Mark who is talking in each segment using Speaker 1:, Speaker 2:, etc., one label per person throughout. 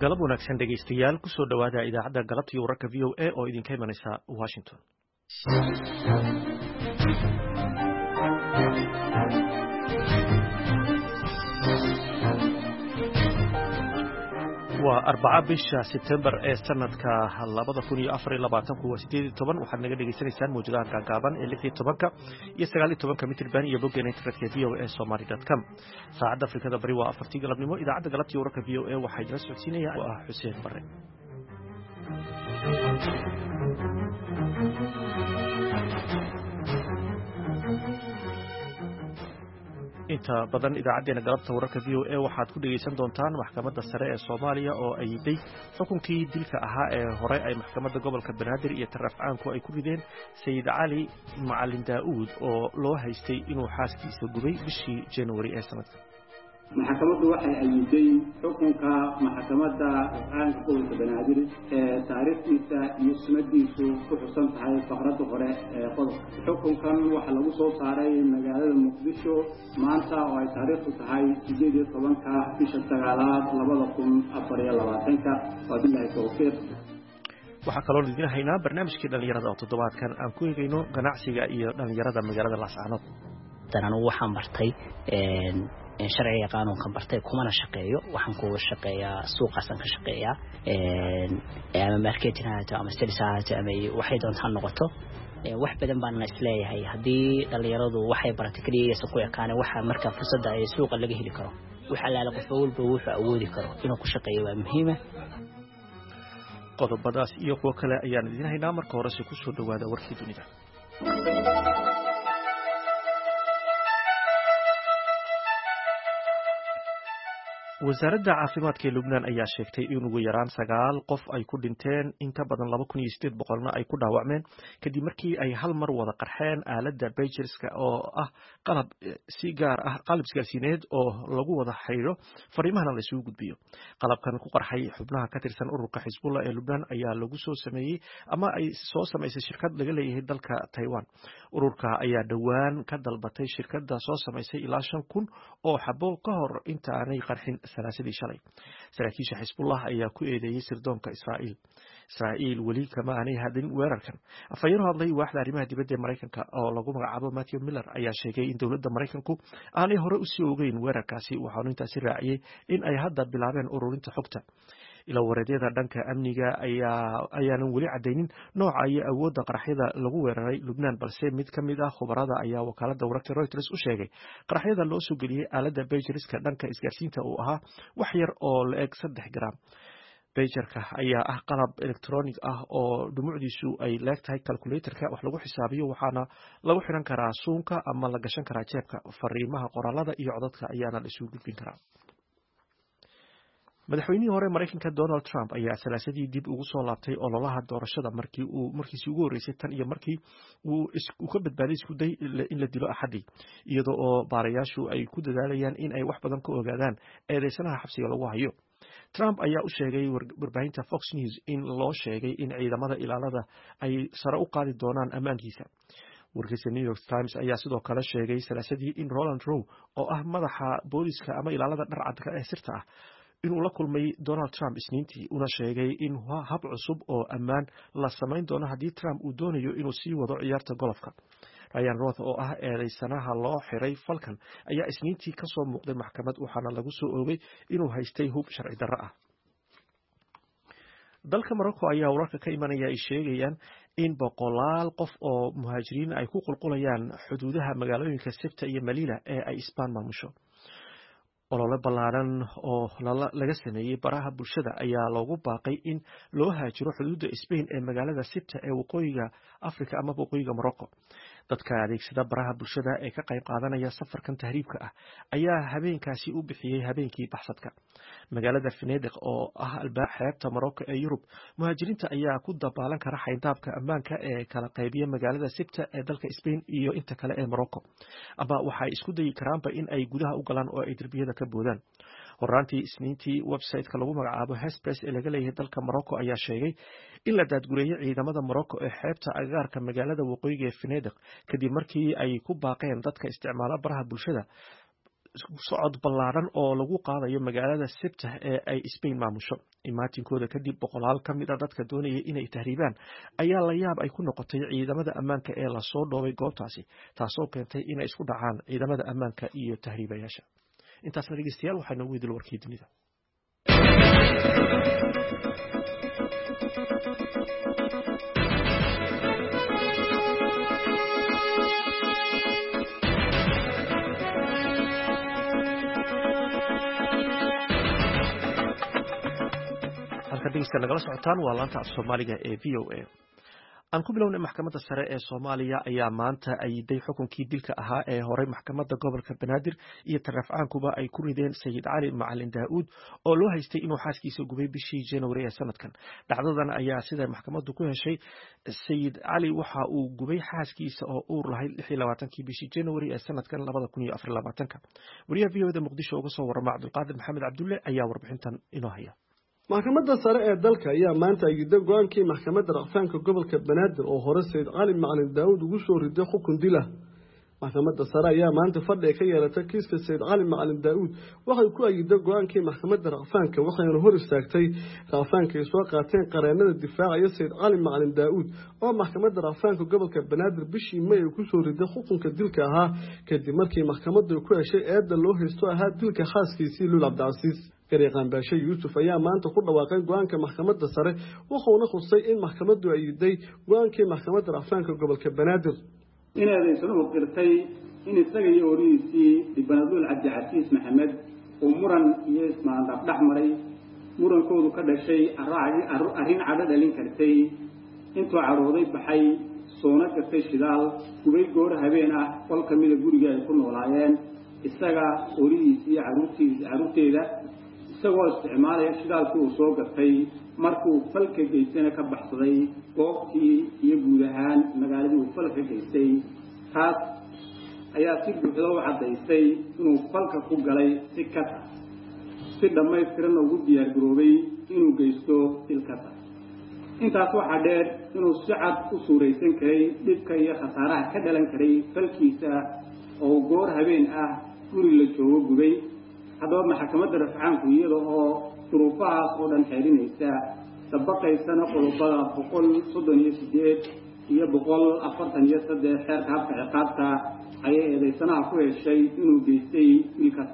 Speaker 1: galab wanaagsan dhegaystayaal ku soo dhawaada idaacadda galabtii wararka VOA oo idinka imanaysa Washington. waa arbaca bisha September ee sanadka 2024 waxaad naga dhageysanaysaan mowjadaha gaagaaban ee 16 iyo 19 mitir baan iyo boggeena internetka voasomali.com. saacadda Afrikada bari waa 4 galabnimo. idaacadda galabtii wararka VOA waxaa idin socodsiinaya Xuseen Bare. inta badan idaacadeena galabta wararka VOA waxaad ku dhageysan doontaan maxkamadda sare ee Soomaaliya oo ayday xukunkii dilka ahaa ee hore ay maxkamadda gobolka Banaadir iyo Tarafcaanku ay ku rideen Sayid Cali Macalin Daawud oo loo haystay inuu xaaskiisa gubay bishii January ee sanadkan.
Speaker 2: maxkamaddu waxay ayday xukunka maxkamadda Tarafcaanka gobolka Banaadir ee taariikhdiisa iyo sunnadiisu ku xusan tahay faqradda hore ee qodobka. xukunkan waxa lagu soo saaray magaalada Muqdisho maanta oo ay taariikhdu tahay 18 bisha 9 2024. wabillahi tawfiiq.
Speaker 1: waxaa kaloo idin haynaa barnaamijkii dhalinyarada oo toddobaadkan aan ku eegayno ganacsiga iyo dhalinyarada magaalada Laascaanood.
Speaker 3: anu waxaan bartay sharciga qaanuunka bartay kumana shaqeeyo. waxaan ku shaqeeyaa suuqaasan ka shaqeeyaa ama marketing ama sales ama waxay doontaan noqoto. wax badan baan isleeyahay haddii dhalinyaradu waxay baratay kaliya ku yaqaan waxa marka fursadda ay suuqa laga heli karo waxa la qof walba wuxuu awoodi karo inuu ku shaqeeyo waa muhiim.
Speaker 1: qodobadaas iyo kuwa kale ayaan idin haynaa. marka hore si ku soo dhawaada warkii dunida. wasaaradda caafimaadka ee Lubnaan ayaa sheegtay in ugu yaraan 9 qof ay ku dhinteen in ka badan 2800 ay ku dhaawacmeen kadib markii ay hal mar wada qarxeen aaladda pagerska oo ah qalab si gaar ah qalab isgaarsiineed oo lagu wada xiriiro fariimahana la isugu gudbiyo. qalabkan ku qarxay xubnaha ka tirsan ururka Xisbullah ee Lubnaan ayaa lagu soo sameeyay ama ay soo sameysay shirkad laga leeyahay dalka Taiwan. ururka ayaa dhawaan ka dalbatay shirkadda soo sameysay ilaa 5,000 oo xabo ka hor inta aanay qarxin salaasadii shalay. saraakiisha Xisbullah ayaa ku eedeeyay sirdoonka Israa'iil weli kama aanay hadin weerarkan. afayeen hadlay waaxda arrimaha dibadda ee Mareykanka oo lagu magacaabo Matthew Miller ayaa sheegay in dowladda Mareykanku aanay hore u sii ogeyn weerarkaasi. waxaanu intaasi raaciyay in ay hadda bilaabeen ururinta xogta. ila wareedyada dhanka amniga ayaanan weli cadaynin nooca iyo awoodda qaraxyada lagu weeraray Lubnaan, balse mid ka mid ah khubarada ayaa wakaaladda wararka Reuters u sheegay qaraxyada loo soo geliyay aaladda pagerska dhanka isgaarsiinta uu ahaa wax yar oo la eg 3 gram. pagerka ayaa ah qalab electronic ah oo dhumucdiisu ay leegtahay calculatorka wax lagu xisaabiyo, waxaana lagu xiran karaa suunka ama la gashan karaa jeebka. fariimaha qoraalada iyo codadka ayaana la isugu gudbin karaa. madaxweynihii hore Mareykanka Donald Trump ayaa salaasadii dib ugu soo laabtay ololaha doorashada markiisii ugu horeysay tan iyo markii uu ka badbaaday isku day in la dilo Axadii, iyadoo oo baarayaashu ay ku dadaalayaan in ay wax badan ka ogaadaan eedeysanaha xabsiga lagu hayo. Trump ayaa u sheegay warbaahinta Fox News in loo sheegay in ciidamada ilaalada ay sare u qaadi doonaan ammaankiisa. wargeyska New York Times ayaa sidoo kale sheegay salaasadii in Roland Rowe oo ah madaxa booliska ama ilaalada dharcadka ee sirta ah inuu la kulmay Donald Trump Isniintii, una sheegay in hab cusub oo ammaan la samayn doono haddii Trump uu doonayo inuu sii wado ciyaarta golfka. Ryan Roth oo ah eedeysanaha loo xiray falkan ayaa Isniintii ka soo muuqday maxkamad, waxaana lagu soo oogay inuu haystay hub sharci darro ah. dalka Morocco ayaa wararka ka imanaya ay sheegayaan in boqolaal qof oo muhaajiriin ay ku qulqulayaan xuduudaha magaalooyinka Ceuta iyo Melilla ee ay Spain maamusho. olole ballaaran oo laga sameeyay baraha bulshada ayaa loogu baaqay in loo haajiro xuduudda Spain ee magaalada Ceuta ee waqooyiga Afrika ama waqooyiga Morocco. dadka adeegsada baraha bulshada ee ka qayb qaadanaya safarkan tahriibka ah ayaa habeenkaasi u bixiyay habeenkii baxsadka. magaalada Venedig oo ah albaab xeebta Morocco ee Yurub, muhaajiriinta ayaa ku dabaalan kara xayndaabka ammaanka ee kala qaybiya magaalada Ceuta ee dalka Spain iyo inta kale ee Morocco, ama waxay isku dayi karaanba in ay gudaha u galaan oo ay darbiyada ka boodaan. horaantii Isniintii website-ka lagu magacaabo Hesperus ee laga leeyahay dalka Morocco ayaa sheegay in la daadgureeyay ciidamada Morocco ee xeebta agagaarka magaalada waqooyiga ee Venedig kadib markii ay ku baaqeen dadka isticmaala baraha bulshada socod ballaaran oo lagu qaadayo magaalada Ceuta ee ay Spain maamusho. Imaatinkooda kadib boqolaal ka mid ah dadka doonaya inay tahriibaan ayaa la yaab ay ku noqotay ciidamada ammaanka ee la soo dhoobay goobtaasi, taasoo keentay inay isku dhacaan ciidamada ammaanka iyo tahriibayaasha. intaasna dhegeystayaal waxaa noogu idil warkii dunida. halka nagala socotaan waa laanta af Soomaaliga ee VOA. aan ku bilownay maxkamadda sare ee Soomaaliya ayaa maanta ayiday xukunkii dilka ahaa ee horay maxkamadda gobolka Banaadir iyo tarafcaankuba ay ku rideen Sayid Cali Macalin Daa'uud oo loo haystay inuu xaaskiisa gubay bishii January ee sanadkan. dhacdadan ayaa sida maxkamaddu ku heshay Sayid Cali waxa uu gubay xaaskiisa oo uur lahayd 26kii bishii January ee sanadkan 2024. wariyaha VOA Muqdisho uga soo warama Cabdulqaadir Maxamed Cabdulle ayaa warbixintan inoo haya.
Speaker 4: maxkamadda sare ee dalka ayaa maanta ayiday go'aankii maxkamadda racfaanka gobolka Banaadir oo hore Sayid Cali Macalin Daa'uud ugu soo riday xukun dil ah. maxkamadda sare ayaa maanta fadhi ka yeelatay kiiska Sayid Cali Macalin Daa'uud waxay ku ayiday go'aankii maxkamadda racfaanka waxayna hor istaagtay racfaanka ay soo qaateen qareenada difaacaya Sayid Cali Macalin Daa'uud oo maxkamadda racfaanka gobolka Banaadir bishii May ku soo riday xukunka dilka ahaa kadib markii maxkamaddu ku heshay eedda loo haysto ahaa dilka xaaskiisii Luul Cabdicasiis. Gariiqan Baashe Yuusuf ayaa maanta ku dhawaaqay go'aanka maxkamadda sare wuxuuna khusay in maxkamaddu ayiday go'aankii maxkamadda racfaanka gobolka Banaadir
Speaker 2: inaadaysan u qirtay in isaga iyo horiisii Dibanaadul Cabdicasiis Maxamed oo muran iyo ismaandhaaf dhaxmaray murankoodu ka dhashay arrin cadho dhalin kartay intuu carooday baxay soona gatay shidaal gubay goor habeen ah qol ka mid ah guriga ay ku noolaayeen isaga horiisii caruurteeda isagoo isticmaalaya shidaalkii uu soo gatay markuu falka geystayna ka baxsaday goobtii iyo guud ahaan magaaladii uu falka geystay. taas ayaa si buuxda u caddaysay inuu falka ku galay si kata si dhammaystiran ugu diyaar garoobay inuu geysto dilkata. intaas waxaa dheer inuu si cad u suuraysan karay dhibka iyo khasaaraha ka dhalan karay falkiisa oo goor habeen ah guri la joogo gubay. haddaba maxkamadda rafcaanku iyada oo duruufahaas oo dhan xeelinaysa sabaqaysana qodobada 138 iyo 143 xeerka habka ciqaabta ayay eedaysanaha ku heshay inuu geystay dilkaas.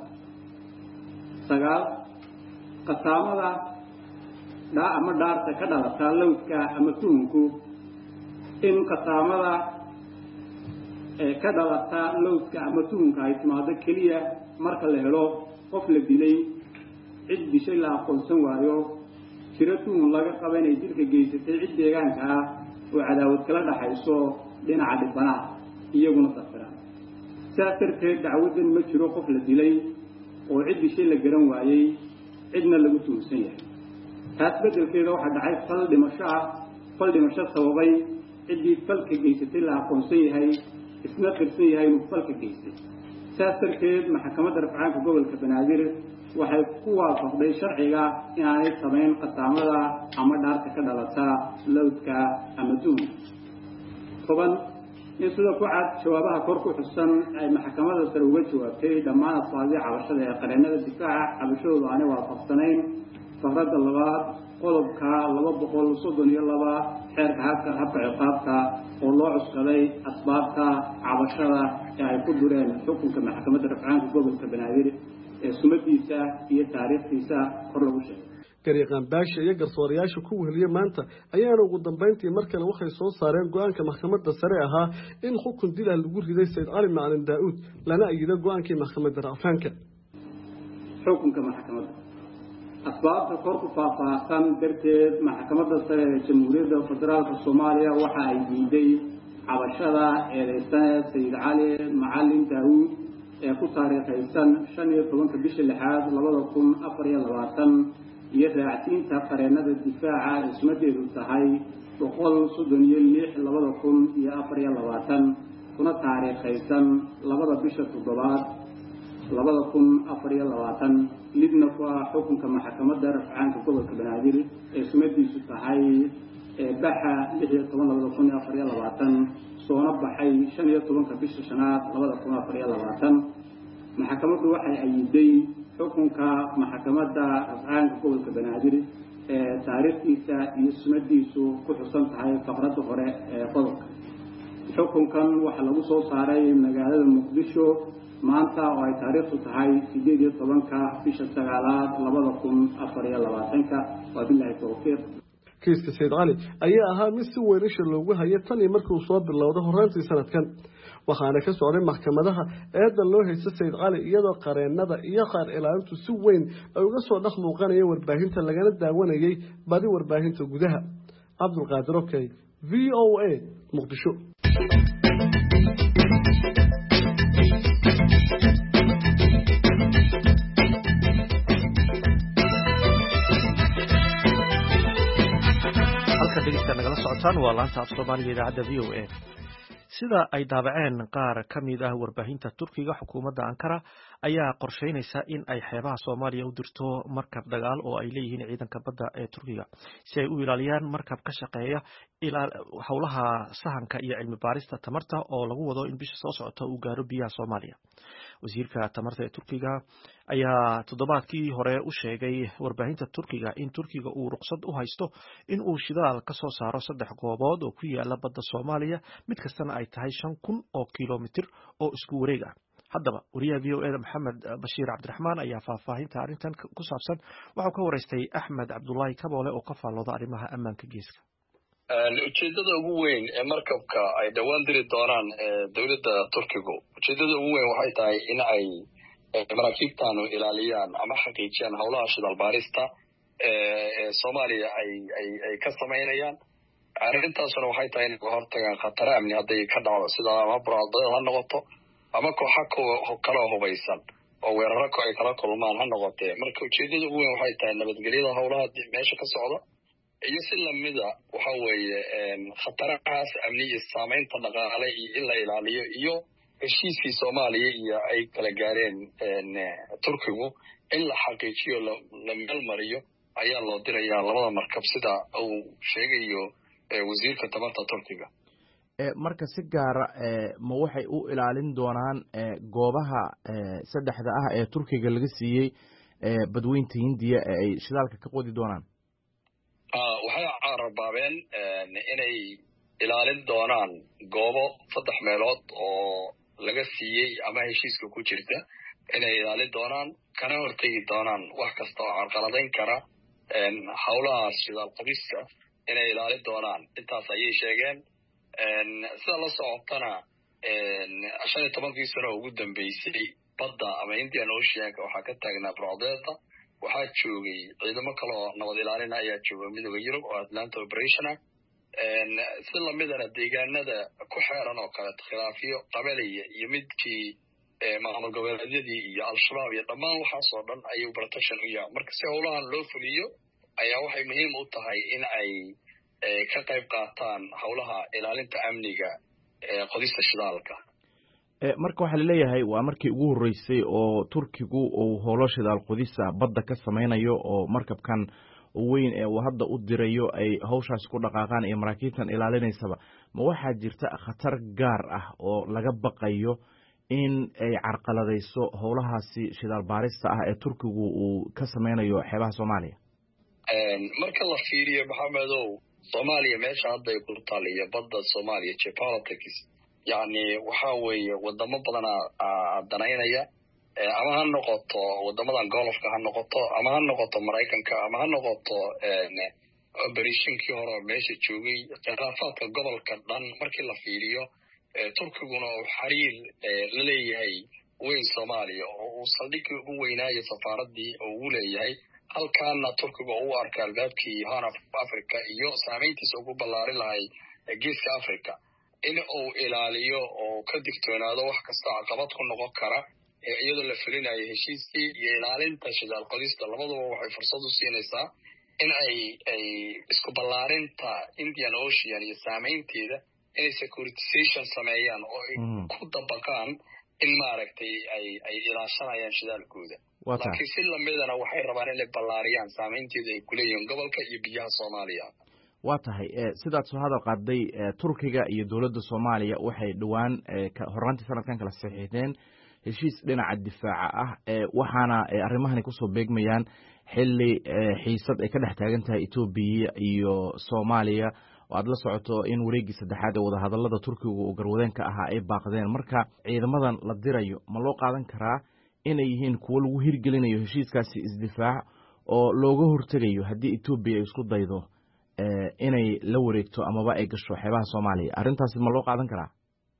Speaker 2: 9 qasaamada ama dhaarta ka dhalata lowdka ama tuhunku in qasaamada ka dhalata lowdka ama tuhunka ay timaado keliya marka la helo qof la dilay cid dishay la aqoonsan waayo jiro tuhun laga qaba inay dilka geysatay cid deegaanka ah oo cadaawad kala dhaxayso dhinaca dhibanaha iyaguna safiraan. sidaas darteed dacwadan ma jiro qof la dilay oo cid dishay la garan waayey cidna lagu tuhunsan yahay. taas beddelkeeda waxaa dhacay fal dhimasho sababay ciddii falka geysatay la aqoonsan yahay isna qirsan yahay inuu falka geystay. sidaas darteed maxkamadda rafcaanka gobolka Banaadir waxay ku waafaqday sharciga inaanay samayn qasaamada ama dhaarta ka dhalata lowdka ama tuhun. 10 in sida ku cad jawaabaha kor ku xusan ay maxkamadda sare uga jawaabtay dhammaan asbaabihii cabashada ee qareenada difaaca cabashadoodu aanay waafaqsanayn faqradda 2 qodobka 232 xeerka habka ciqaabta oo loo cuskaday asbaabta cabashada ee ay ku dureen xukunka maxkamadda rafcaanka gobolka Banaadir ee sumadiisa iyo taariikhdiisa kor lagu sheegay.
Speaker 4: Gariiqan Baashe iyo garsoorayaasha ku weheliya maanta ayaana ugu dambeyntii markale waxay soo saareen go'aanka maxkamadda sare ahaa in xukun dil ah lagu riday Sayid Cali Macalin Daa'uud lana ayiday go'aankii maxkamadda racfaanka.
Speaker 2: xukunka maxkamadda asbaabta kor ku faahfaahsan darteed maxkamadda sare ee Jamhuuriyadda Federaalka Soomaaliya waxa ay diiday cabashada eedeysane Sayid Cali Macalin Daa'uud ee ku taariikhaysan 15 bishii 6 2024 iyo raacsiinta qareenada difaaca ismadeedu tahay 136 2024 kuna taariikhaysan 2 bisha 7 2024 lidna ku xukunka maxkamadda rafcaanka gobolka Banaadir ee sumadiisu tahay baxa 16 soona baxay 15 bisha 5 2024 maxkamaddu waxay ayiday xukunka maxkamadda rafcaanka gobolka banaadir taariikhdiisa iyo sunnadiisu ku xusan tahay faqradda hore ee qodobka. xukunkan waxaa lagu soo saaray magaalada muqdisho maanta oo ay taariikhdu tahay 18 bisha 9 2024. wabillahi tawfiiq.
Speaker 4: kiiska Sayid Cali ayaa ahaa mid si weyn isha loogu hayay tan iyo markii uu soo bilowday horaantii sanadkan, waxaana ka socday maxkamadaha eedan loo haysta Sayid Cali iyadoo qareennada iyo qaar ilaalintu si weyn ay uga soo dhex muuqanayeen warbaahinta lagana daawanayay badi warbaahinta gudaha. Cabdulqaadir Okey, VOA, Muqdisho.
Speaker 1: nagala socotaan waa laanta af Soomaaliga idaacadda VOA. sida ay daabaceen qaar ka mid ah warbaahinta Turkiga, xukuumadda Ankara ayaa qorsheynaysa in ay xeebaha Soomaaliya u dirto markab dagaal oo ay leeyihiin ciidanka badda ee Turkiga si ay u ilaaliyaan markab ka shaqeeya howlaha sahanka iyo cilmi baarista tamarta oo lagu wado in bisha soo socota uu gaaro biyaha Soomaaliya. wasiirka tamarta ee Turkiga ayaa toddobaadkii hore u sheegay warbaahinta Turkiga in Turkiga uu ruqsad u haysto in uu shidaal ka soo saaro 3 goobood oo ku yaala badda Soomaaliya, mid kastana ay tahay 5,000 oo kiiloomitir oo isku wareeg ah. haddaba wariyaha VOA Maxamed Bashiir Cabdiraxmaan ayaa faahfaahinta arrintan ku saabsan waxa ka wareystay Axmed Cabdullaahi Kaboole oo ka faallooda arrimaha ammaanka geeska.
Speaker 5: ujeedada ugu weyn ee markabka ay dhawaan diri doonaan dowladda Turkiga, ujeedada ugu weyn waxay tahay in ay maraakiibtaanu ilaaliyaan ama xaqiijiyaan howlaha shidaal baarista ee Soomaaliya ay ka sameynayaan. arrintaasuna waxay tahay in ay hortagaan khatar amni hadday ka dhacdo, sida ama buraadada ha noqoto ama kooxo kala hubaysan oo weeraro ay kala kulmaan ha noqotee. marka ujeedada ugu weyn waxay tahay nabadgelyada howlaha meesha ka socda iyo si lamida waxa weeye khatarahaas amni iyo saameynta dhaqaale iyo in la ilaaliyo iyo heshiiskii Soomaaliya iyo ay kala gaareen Turkigu in la xaqiijiyo la meel mariyo ayaa loo dirayaa labada markab sida uu sheegayo wasiirka tamarta Turkiga.
Speaker 6: marka si gaara ma waxay u ilaalin doonaan goobaha saddexda ah ee Turkiga laga siiyey badweynta Hindiya ee ay shidaalka ka qodi doonaan?
Speaker 5: waxay carabaabeen inay ilaalin doonaan goobo 3 meelood oo laga siiyey ama heshiiska ku jirta, inay ilaalin doonaan kana hortagi doonaan wax kasta oo carqaladeyn kara howlaha shidaal qodista, inay ilaalin doonaan. intaas ayay sheegeen. sida la socotana 15 sano ugu dambeysay badda ama Indian Ocean waxaa ka taagnaa burcadda. waxaa joogay ciidamo kale oo nabad ilaalin ayaa jooga midowga Yurub oo Atlanta Operation ah. si lamidana deegaanada ku xeeran oo kale khilaafyo qabaliya iyo midkii maamul goboleedyadii iyo al-shabaab iyo dhammaan waxaas oo dhan ayuu protection u yahay. marka si howlahan loo fuliyo ayaa waxay muhiim u tahay in ay ka qayb qaataan howlaha ilaalinta amniga qodista shidaalka.
Speaker 6: marka waxaa laleeyahay waa markii ugu horeysay oo Turkigu uu howlo shidaal qodista badda ka sameynayo oo markabkan weyn ee uu hadda u dirayo ay hawshaas ku dhaqaaqaan iyo maraakiibtan ilaalinaysaba. ma waxaa jirta khatar gaar ah oo laga baqayo in ay carqaladayso howlahaasi shidaal baarista ah ee Turkigu uu ka sameynayo xeebaha Soomaaliya?
Speaker 5: marka la fiiriyo Maxamedow, Soomaaliya meesha hadda ay ku taaliyo badda Soomaaliya geopolitics yani waxa weeye wadamo badan danaynaya, ama ha noqoto wadamadan golofka ha noqoto ama ha noqoto Mareykanka ama ha noqoto operationkii hore meesha joogay. khilaafaadka gobolka dhan markii la fiiriyo Turkiguna uu xiriir la leeyahay weyn Soomaaliya oo uu saldhigii ugu weynaayo safaaradii oo uu leeyahay. halkaana Turkiga uu arka albaabkii Horn of Africa iyo saameyntiisa ugu ballaarin lahay geeska Africa, in uu ilaaliyo oo ka digtoonaado wax kasta caqabad ku noqon kara iyadoo la fulinayo heshiiskii iyo ilaalinta shidaal qodista. labaduba waxay fursad u siinaysaa in ay isku ballaarinta Indian Ocean iyo saameynteeda inay securitization sameeyaan oo ay ku dabaqaan in maaragtay ay ilaashanayaan shidaalkooda. laakiin si lamidana waxay rabaan inay ballaariyaan saameynteeda ay ku leeyihiin gobolka iyo biyaha Soomaaliya.
Speaker 6: waa tahay sidaad soo hadal qaaday Turkiga iyo dowladda Soomaaliya waxay dhawaan horaantii sanadkan kala saxiixdeen heshiis dhinaca difaaca ah waxaana arrimahani kusoo beegmayaan xilli xiisad ay ka dhex taagan tahay Ethiopia iyo Soomaaliya oo aad la socoto in wareegii saddexaad ee wadahadallada Turkiga uu garwadeen ka ahaa ay baaqdeen marka ciidamadan la dirayo ma loo qaadan karaa inay yihiin kuwo lagu hirgelinayo heshiiskaasi isdifaac oo looga hortegayo haddii Ethiopia ay isku daydo inay la wareegto amaba ay gasho xeebaha Soomaaliya arrintaasi ma loo qaadan karaa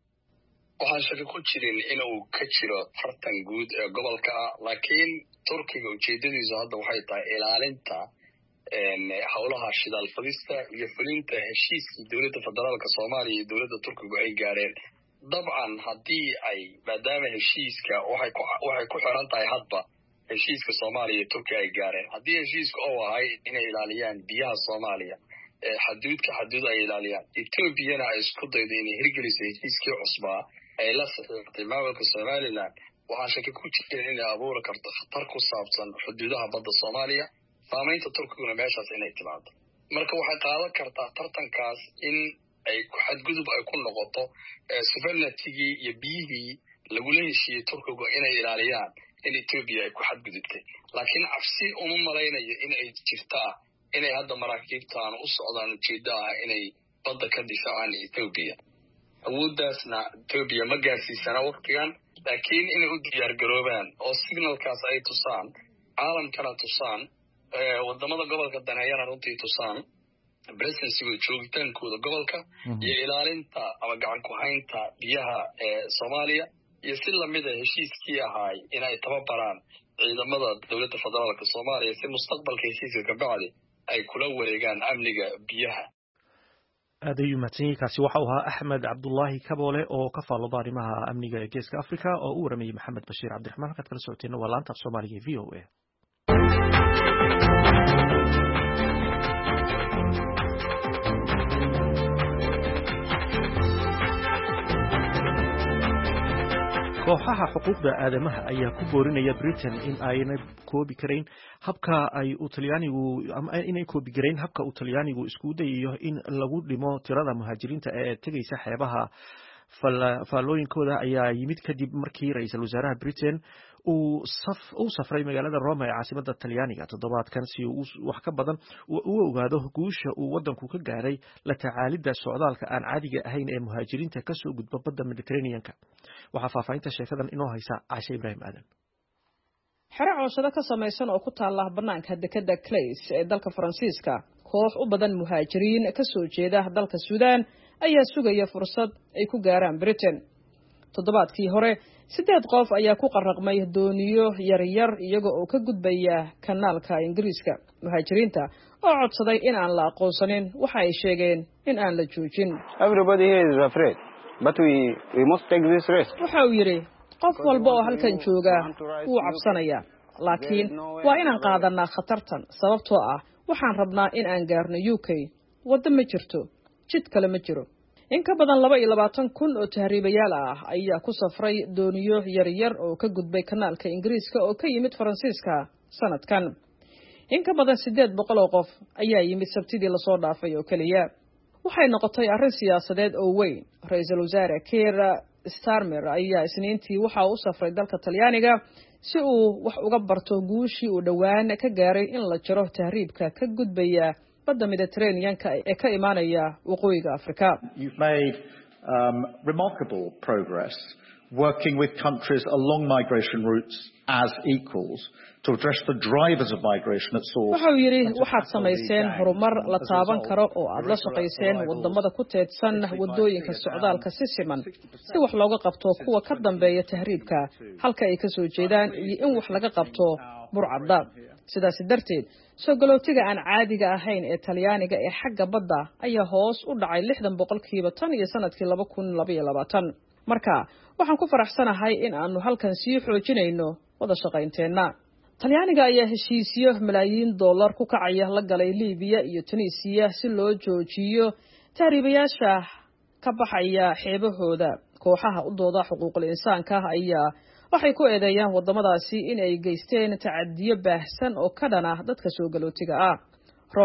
Speaker 5: waxaan shaki ku jirin inuu ka jiro fartan guud ee gobolka ah laakiin Turkiga ujeedadiisu hadda waxay tahay ilaalinta howlaha shidaal fadista iyo fulinta heshiiskii dowladda federaalka Soomaaliya iyo dowladda Turkiga ay gaareen dabcan haddii ay maadaama heshiiska waxay ku xiran tahay hadba heshiiska Soomaaliya iyo Turkiga ay gaareen haddii heshiiska oo ahay inay ilaaliyaan biyaha Soomaaliya xuduud ay ilaaliyaan Ethiopiana ay isku daydo inay hirgeliso heshiiskii cusbaa ay la saxiixatay maamulka Somaliland waxaa shaki ku jirin inay abuuri karto khatar ku saabsan xuduudaha badda Soomaaliya saamaynta Turkiguna meeshaas inay timaado marka waxay qaadan kartaa tartankaas in ay xadgudub ay ku noqoto sovereignty-gii iyo biyihii lagula heshiiyey Turkiga inay ilaaliyaan in Ethiopia ay ku xadgudubtay laakiin cabsi uma malaynayo in ay jirtaa inay hadda maraakiibtaan u socdaan ujeedda ah inay badda ka difaacaan Ethiopia awooddaasna Ethiopia ma gaarsiisana waqtigan laakiin inay u diyaar garoobaan oo signalkaas ay tusaan caalamkana tusaan wadamada gobolka daneeyana runtii tusaan presidency-ga joogitaankooda gobolka iyo ilaalinta ama gacan ku haynta biyaha Soomaaliya iyo si lamid ah heshiiskii ahaay inay tababaraan ciidamada dowladda federaalka Soomaaliya si mustaqbalka heshiiska ka bacdi ay kula wareegaan amniga biyaha
Speaker 1: aadayu mahadsanyahay kaasi waxa uu ahaa Axmed Cabdullaahi Kaboole oo ka faallooda arrimaha amniga ee Geeska Afrika oo u waramayay Maxamed Bashiir Cabdiraxmaan halkaad kala socoteen waa laanta Soomaaliga ee VOA kooxaha xuquuqda aadamaha ayaa ku boorinaya Britain in ayna koobi karayn habka ay uu Talyaanigu isku dayayo in lagu dhimo tirada muhaajiriinta ee tegaysa xeebaha faallooyinkooda ayaa yimid kadib markii ra'iisul wasaaraha Britain uu safray magaalada Rome ee caasimadda Talyaaniga toddobaadkan si uu wax ka badan u ogaado guusha uu wadanku ka gaaray la tacaalidda socdaalka aan caadiga ahayn ee muhaajiriinta ka soo gudba badda Mediterranean-ka waxaa faafahinta sheekadan inoo haysa Caasha Ibraahim Aadan
Speaker 7: xero cooshado ka samaysan oo ku taala banaanka dekedda Clays ee dalka Faransiiska koox u badan muhaajiriin ka soo jeeda dalka Suudaan ayaa sugaya fursad ay ku gaaraan Britain toddobaadkii hore 8 qof ayaa ku qarraqmay dooniyo yar iyaga oo ka gudbaya kanaalka Ingiriiska muhaajiriinta oo codsaday in aan la aqoonsanin waxa ay sheegeen in aan la joojin
Speaker 8: everybody here is afraid but we must take this risk
Speaker 7: waxa uu yiri qof walba oo halkan jooga wuu cabsanaya laakiin waa inaan qaadanaa khatartan sababtoo ah waxaan rabnaa in aan gaarno UK waddo ma jirto jid kale ma jiro in ka badan 22,000 oo tahriibayaal ah ayaa ku safray dooniyo yar oo ka gudbay kanaalka Ingiriiska oo ka yimid Faransiiska sanadkan in ka badan 800 oo qof ayaa yimid sabtidii la soo dhaafay oo kaliya waxay noqotay arrin siyaasadeed oo weyn ra'iisul wasaare Keir Starmer ayaa isniintii waxa uu safray dalka Talyaaniga si uu wax uga barto guushii uu dhawaan ka gaaray in la jiro tahriibka ka gudbaya badda Mediterranean-ka ee ka imaanaya waqooyiga Afrika.
Speaker 9: You've made remarkable progress working with countries along migration routes as equals to address the drivers of migration at source.
Speaker 7: Waxa uu yiri waxaad samayseen horumar la taaban karo oo aad la shaqayseen wadamada ku teedsan wadooyinka socdaalka si siman si wax looga qabto kuwa ka dambeeya tahriibka halka ay ka soo jeedaan iyo in wax laga qabto burcadda sidaas darteed soo galootiga aan caadiga ahayn ee Talyaaniga ee xagga badda ayaa hoos u dhacay 60% tan iyo sanadkii 2022 marka waxaan ku faraxsanahay in aanu halkan sii xoojinayno wada shaqaynteena Talyaaniga ayaa heshiisiyo malaayiin dollar ku kacaya la galay Liibiya iyo Tunisia si loo joojiyo tahriibayaasha ka baxaya xeebahooda kooxaha u dooda xuquuqul insaanka ayaa waxay ku eedeeyaan wadamadaasi in ay geysteen tacadiyo baahsan oo ka dhana dadka soo galootiga ah Rome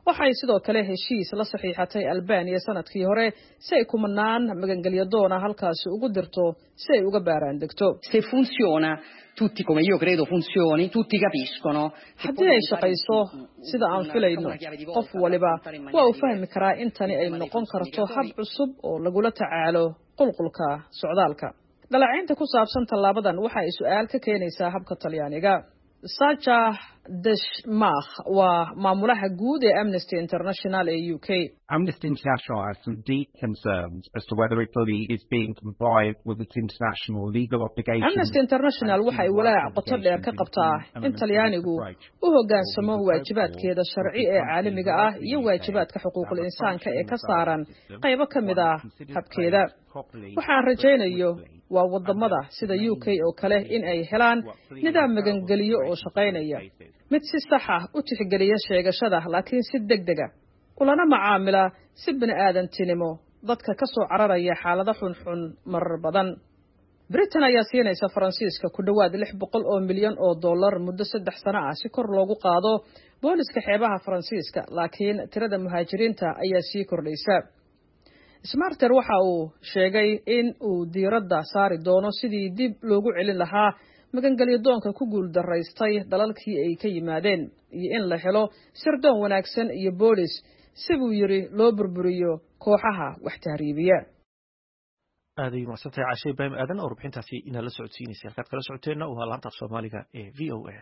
Speaker 7: waxay sidoo kale heshiis la saxiixatay Albania sanadkii hore si ay kumanaan magangelyo doona halkaasi ugu dirto si ay uga baaraan degto.
Speaker 10: Se funziona, tutti come io credo funzioni, tutti capiscono.
Speaker 7: Haddii ay shaqayso sida aan filayno, qof waliba waa uu fahmi karaa in tani ay noqon karto hab cusub oo lagula tacaalo qulqulka socdaalka. dhaleecaynta ku saabsan tallaabadan waxa ay su'aal ka keenaysaa habka Talyaaniga. Sacha Deshmach waa maamulaha guud ee Amnesty International ee UK.
Speaker 11: Amnesty International has some deep concerns as to whether Italy is being compliant with its international legal obligations.
Speaker 7: Amnesty International waxa ay walaac qoto dheer ka qabtaa in Talyaanigu u hoggaansamo waajibaadkeeda sharci ee caalamiga ah iyo waajibaadka xuquuqul insaanka ee ka saaran qaybo ka mid ah habkeeda. waxaan rajaynayo waa wadamada sida UK oo kale in ay helaan nidaam magangeliyo oo shaqaynaya mid si sax ah u tixgeliya sheegashada laakiin si degdeg ah ulana macaamila si bini'aadantinimo dadka ka soo cararaya xaalado xunxun marar badan. Britain ayaa siinaysa Faransiiska ku dhawaad 600 oo milyan oo dollar muddo 3 sano ah si kor loogu qaado booliska xeebaha Faransiiska, laakiin tirada muhaajiriinta ayaa sii kordhaysa. Smarter waxa uu sheegay in uu diiradda saari doono sidii dib loogu celin lahaa magangelyo doonka ku guul daraystay dalalkii ay ka yimaadeen iyo in la helo sirdoon wanaagsan iyo boolis si uu yiri loo burburiyo kooxaha wax tahriibiya.
Speaker 1: aadayu macsantay Caashay Ibrahim aadan oo rubxintaasi inala socodsiinaysa halkaad kala socoteena waa laanta Soomaaliga ee VOA.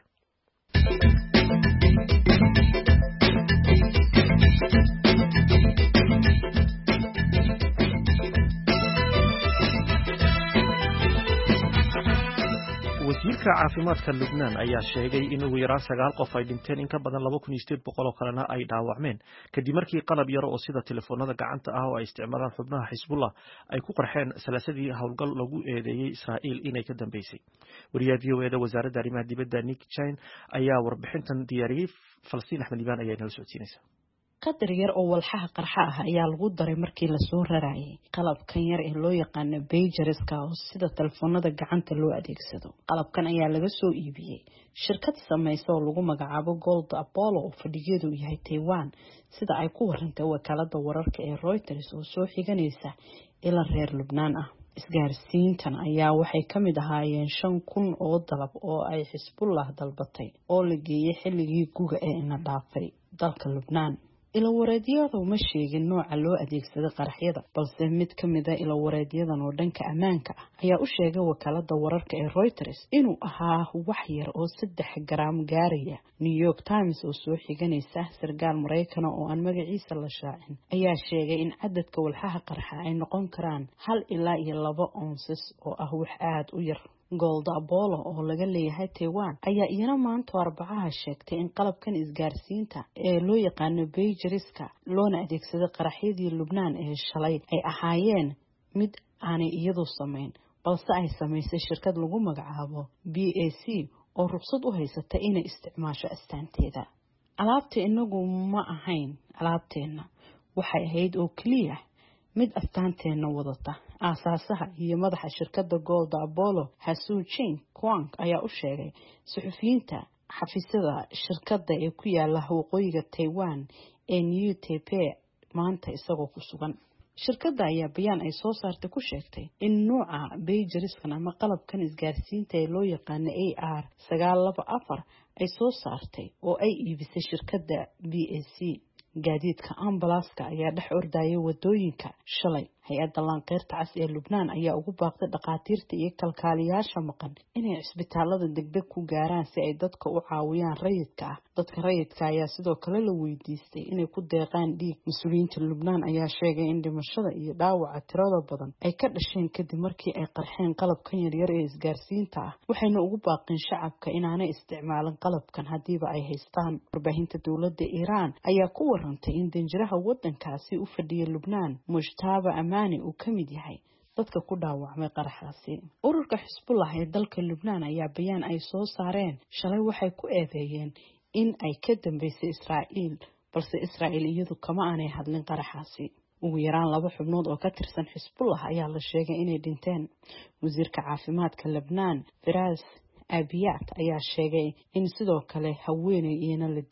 Speaker 1: wasiirka caafimaadka Lubnaan ayaa sheegay in ugu yaraan 9 qof ay dhinteen in ka badan 2800 oo kalena ay dhaawacmeen kadib markii qalab yar oo sida telefoonada gacanta ah oo ay isticmaalaan xubnaha Xisbullah ay ku qarxeen salaasadii howlgal lagu eedeeyay Israa'iil inay ka dambeysay. Wariyaha VOA-da wasaaradda arrimaha dibadda Nick Chain ayaa warbixintan diyaariyay. Falsiin Axmed Ibaan ayaa inala socodsiinaysa.
Speaker 12: qadar yar oo walxaha qarxa ah ayaa lagu daray markii la soo rarayay qalabkan yar ee loo yaqaan pagerska oo sida telefoonada gacanta loo adeegsado. qalabkan ayaa laga soo iibiyay shirkad samaysa oo lagu magacaabo Gold Apollo oo fadhigeedu yahay Taiwan, sida ay ku warantay wakaaladda wararka ee Reuters oo soo xiganaysa ila reer Lubnaan ah. isgaarsiintan ayaa waxay ka mid ahaayeen 5,000 oo dalab oo ay Xisbullah dalbatay oo la geeyay xilligii guga ee ina dhaafay dalka Lubnaan. ila wareedyadu ma sheegin nooca loo adeegsaday qaraxyada, balse mid ka mid ah ila wareedyadan oo dhanka ammaanka ah ayaa u sheegay wakaaladda wararka ee Reuters inuu ahaa wax yar oo 3 gram gaaraya. New York Times oo soo xiganaysa sargaal Mareykan oo aan magaciisa la shaacin ayaa sheegay in cadadka walxaha qarxa ay noqon karaan 1 ilaa 2 ounces oo ah wax aad u yar. Gold Apollo oo laga leeyahay Taiwan ayaa iyana maanta Arbacaha sheegtay in qalabkan isgaarsiinta ee loo yaqaan pagerska loona adeegsaday qaraxyadii Lubnaan ee shalay ay ahaayeen mid aanay iyadu sameyn, balse ay samaysay shirkad lagu magacaabo BAC oo ruqsad u haysata inay isticmaasho astaanteeda. alaabta inagu ma ahayn alaabteena, waxay ahayd oo kaliya mid astaanteena wadata. aasaasaha iyo madaxa shirkadda Gold Apollo Hasu Cheng Kwang ayaa u sheegay suxufiyiinta xafiisyada shirkadda ee ku yaala waqooyiga Taiwan ee New Taipei maanta isagoo ku sugan. shirkadda ayaa bayaan ay soo saartay ku sheegtay in nooca pagerskan ama qalabkan isgaarsiinta ee loo yaqaan AR924 ay soo saartay oo ay iibisay shirkadda BAC. gaadiidka ambulance-ka ayaa dhex ordayay wadooyinka shalay. hay-adda Lanqeyrta Cas ee Lubnaan ayaa ugu baaqday dhaqaatiirta iyo kalkaaliyaasha maqan inay isbitaalada degdeg ku gaaraan si ay dadka u caawiyaan rayidka ah. dadka rayidka ayaa sidoo kale la weydiistay inay ku deeqaan dhiig. mas-uuliyiinta Lubnaan ayaa sheegay in dhimashada iyo dhaawaca tirada badan ay ka dhasheen kadib markii ay qarxeen qalabkan yaryar ee isgaarsiinta ah, waxayna ugu baaqeen shacabka inaanay isticmaalin qalabkan hadiiba ay haystaan. warbaahinta dowladda Iiraan ayaa ku warantay in danjiraha wadankaasi u fadhiya Lubnaan Mujtaba Amani uu ka mid yahay dadka ku dhaawacmay qaraxaasi. ururka Xisbullah ee dalka Lubnaan ayaa bayaan ay soo saareen shalay waxay ku eedeeyeen in ay ka dambeysay Israa'iil, balse Israa'iil iyadu kama aanay hadlin qaraxaasi. ugu yaraan 2 xubnood oo ka tirsan Xisbullah ayaa la sheegay inay dhinteen. wasiirka caafimaadka Lubnaan Firas Abiyat ayaa sheegay in sidoo kale haweeney iyana la dilay.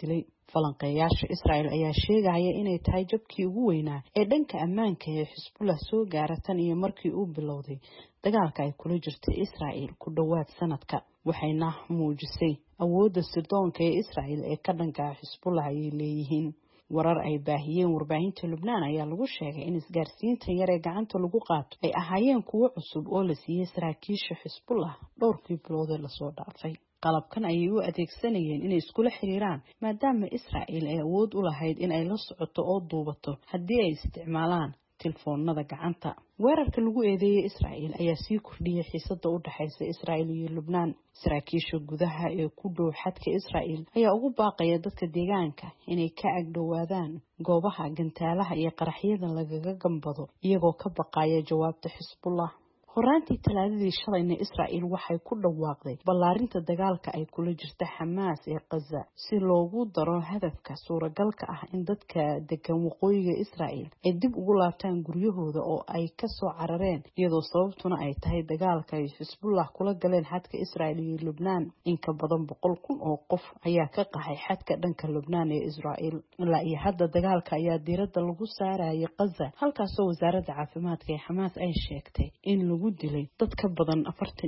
Speaker 12: falanqeeyaasha Israa'iil ayaa sheegaya inay tahay jabkii ugu weynaa ee dhanka ammaanka ee Xisbullah soo gaaratan iyo markii uu bilowday dagaalka ay kula jirtay Israa'iil ku dhawaad sanadka waxayna muujisay awoodda sirdoonka ee Israa'iil ee ka dhanka Xisbullah ay leeyihiin warar ay baahiyeen warbaahinta Lubnaan ayaa lagu sheegay in isgaarsiinta yar ee gacanta lagu qaato ay ahaayeen kuwo cusub oo la siiyay saraakiisha Xisbullah dhowrkii bilood ee lasoo dhaafay qalabkan ayay u adeegsanayeen inay iskula xiriiraan maadaama Israa'iil ay awood u lahayd in ay la socoto oo duubato haddii ay isticmaalaan telefoonada gacanta weerarka lagu eedeeyay Israa'iil ayaa sii kordhiyay xiisadda u dhaxaysa Israa'iil iyo Lubnaan saraakiisha gudaha ee ku dhow xadka Israa'iil ayaa ugu baaqaya dadka deegaanka inay ka agdhowaadaan goobaha gantaalaha iyo qaraxyada lagaga gambado iyagoo ka baqaya jawaabta Xisbullah horaantii talaadadii shalayna Israa'iil waxay ku dhawaaqday ballaarinta dagaalka ay kula jirta Xamaas ee Gaza si loogu daro hadafka suuragalka ah in dadka degan waqooyiga Israa'iil ay dib ugu laabtaan guryahooda oo ay ka soo carareen iyadoo sababtuna ay tahay dagaalka ay Xisbullah kula galeen xadka Israa'iil iyo Lubnaan in ka badan 100,000 oo qof ayaa ka qaxay xadka dhanka Lubnaan ee Israa'iil ilaa iyo hadda dagaalka ayaa diiradda lagu saarayay Gaza halkaasoo wasaaradda caafimaadka ee Xamaas ay sheegtay in lagu dilay dad ka badan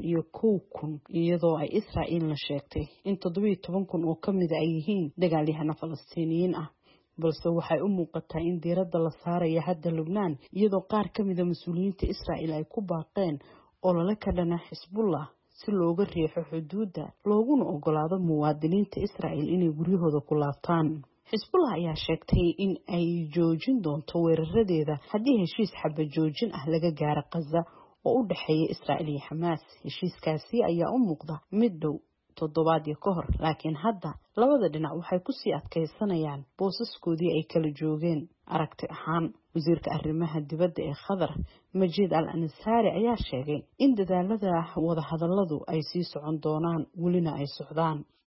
Speaker 12: 41,000 iyadoo ay Israa'iil la sheegtay in 17,000 oo kamid ay yihiin dagaalyahano Falastiiniyiin ah balse waxay u muuqataa in diiradda la saarayo hadda Lubnaan iyadoo qaar kamid ah mas'uuliyiinta Israa'iil ay ku baaqeen olole ka dhana Xisbullah si looga riixo xuduudda looguna ogolaado muwaadiniinta Israa'iil inay guryahooda ku laabtaan Xisbullah ayaa sheegtay in ay joojin doonto weeraradeeda haddii heshiis xabad joojin ah laga gaaro Gaza oo u dhaxeeya Israa'iil iyo Xamaas heshiiskaasi ayaa u muuqda mid dhow toddobaadyo ka hor laakiin hadda labada dhinac waxay ku sii adkaysanayaan boosaskoodii ay kala joogeen aragti ahaan wasiirka arrimaha dibadda ee Qatar Majid al-Ansari ayaa sheegay in dadaalada wada hadalladu ay sii socon doonaan welina ay socdaan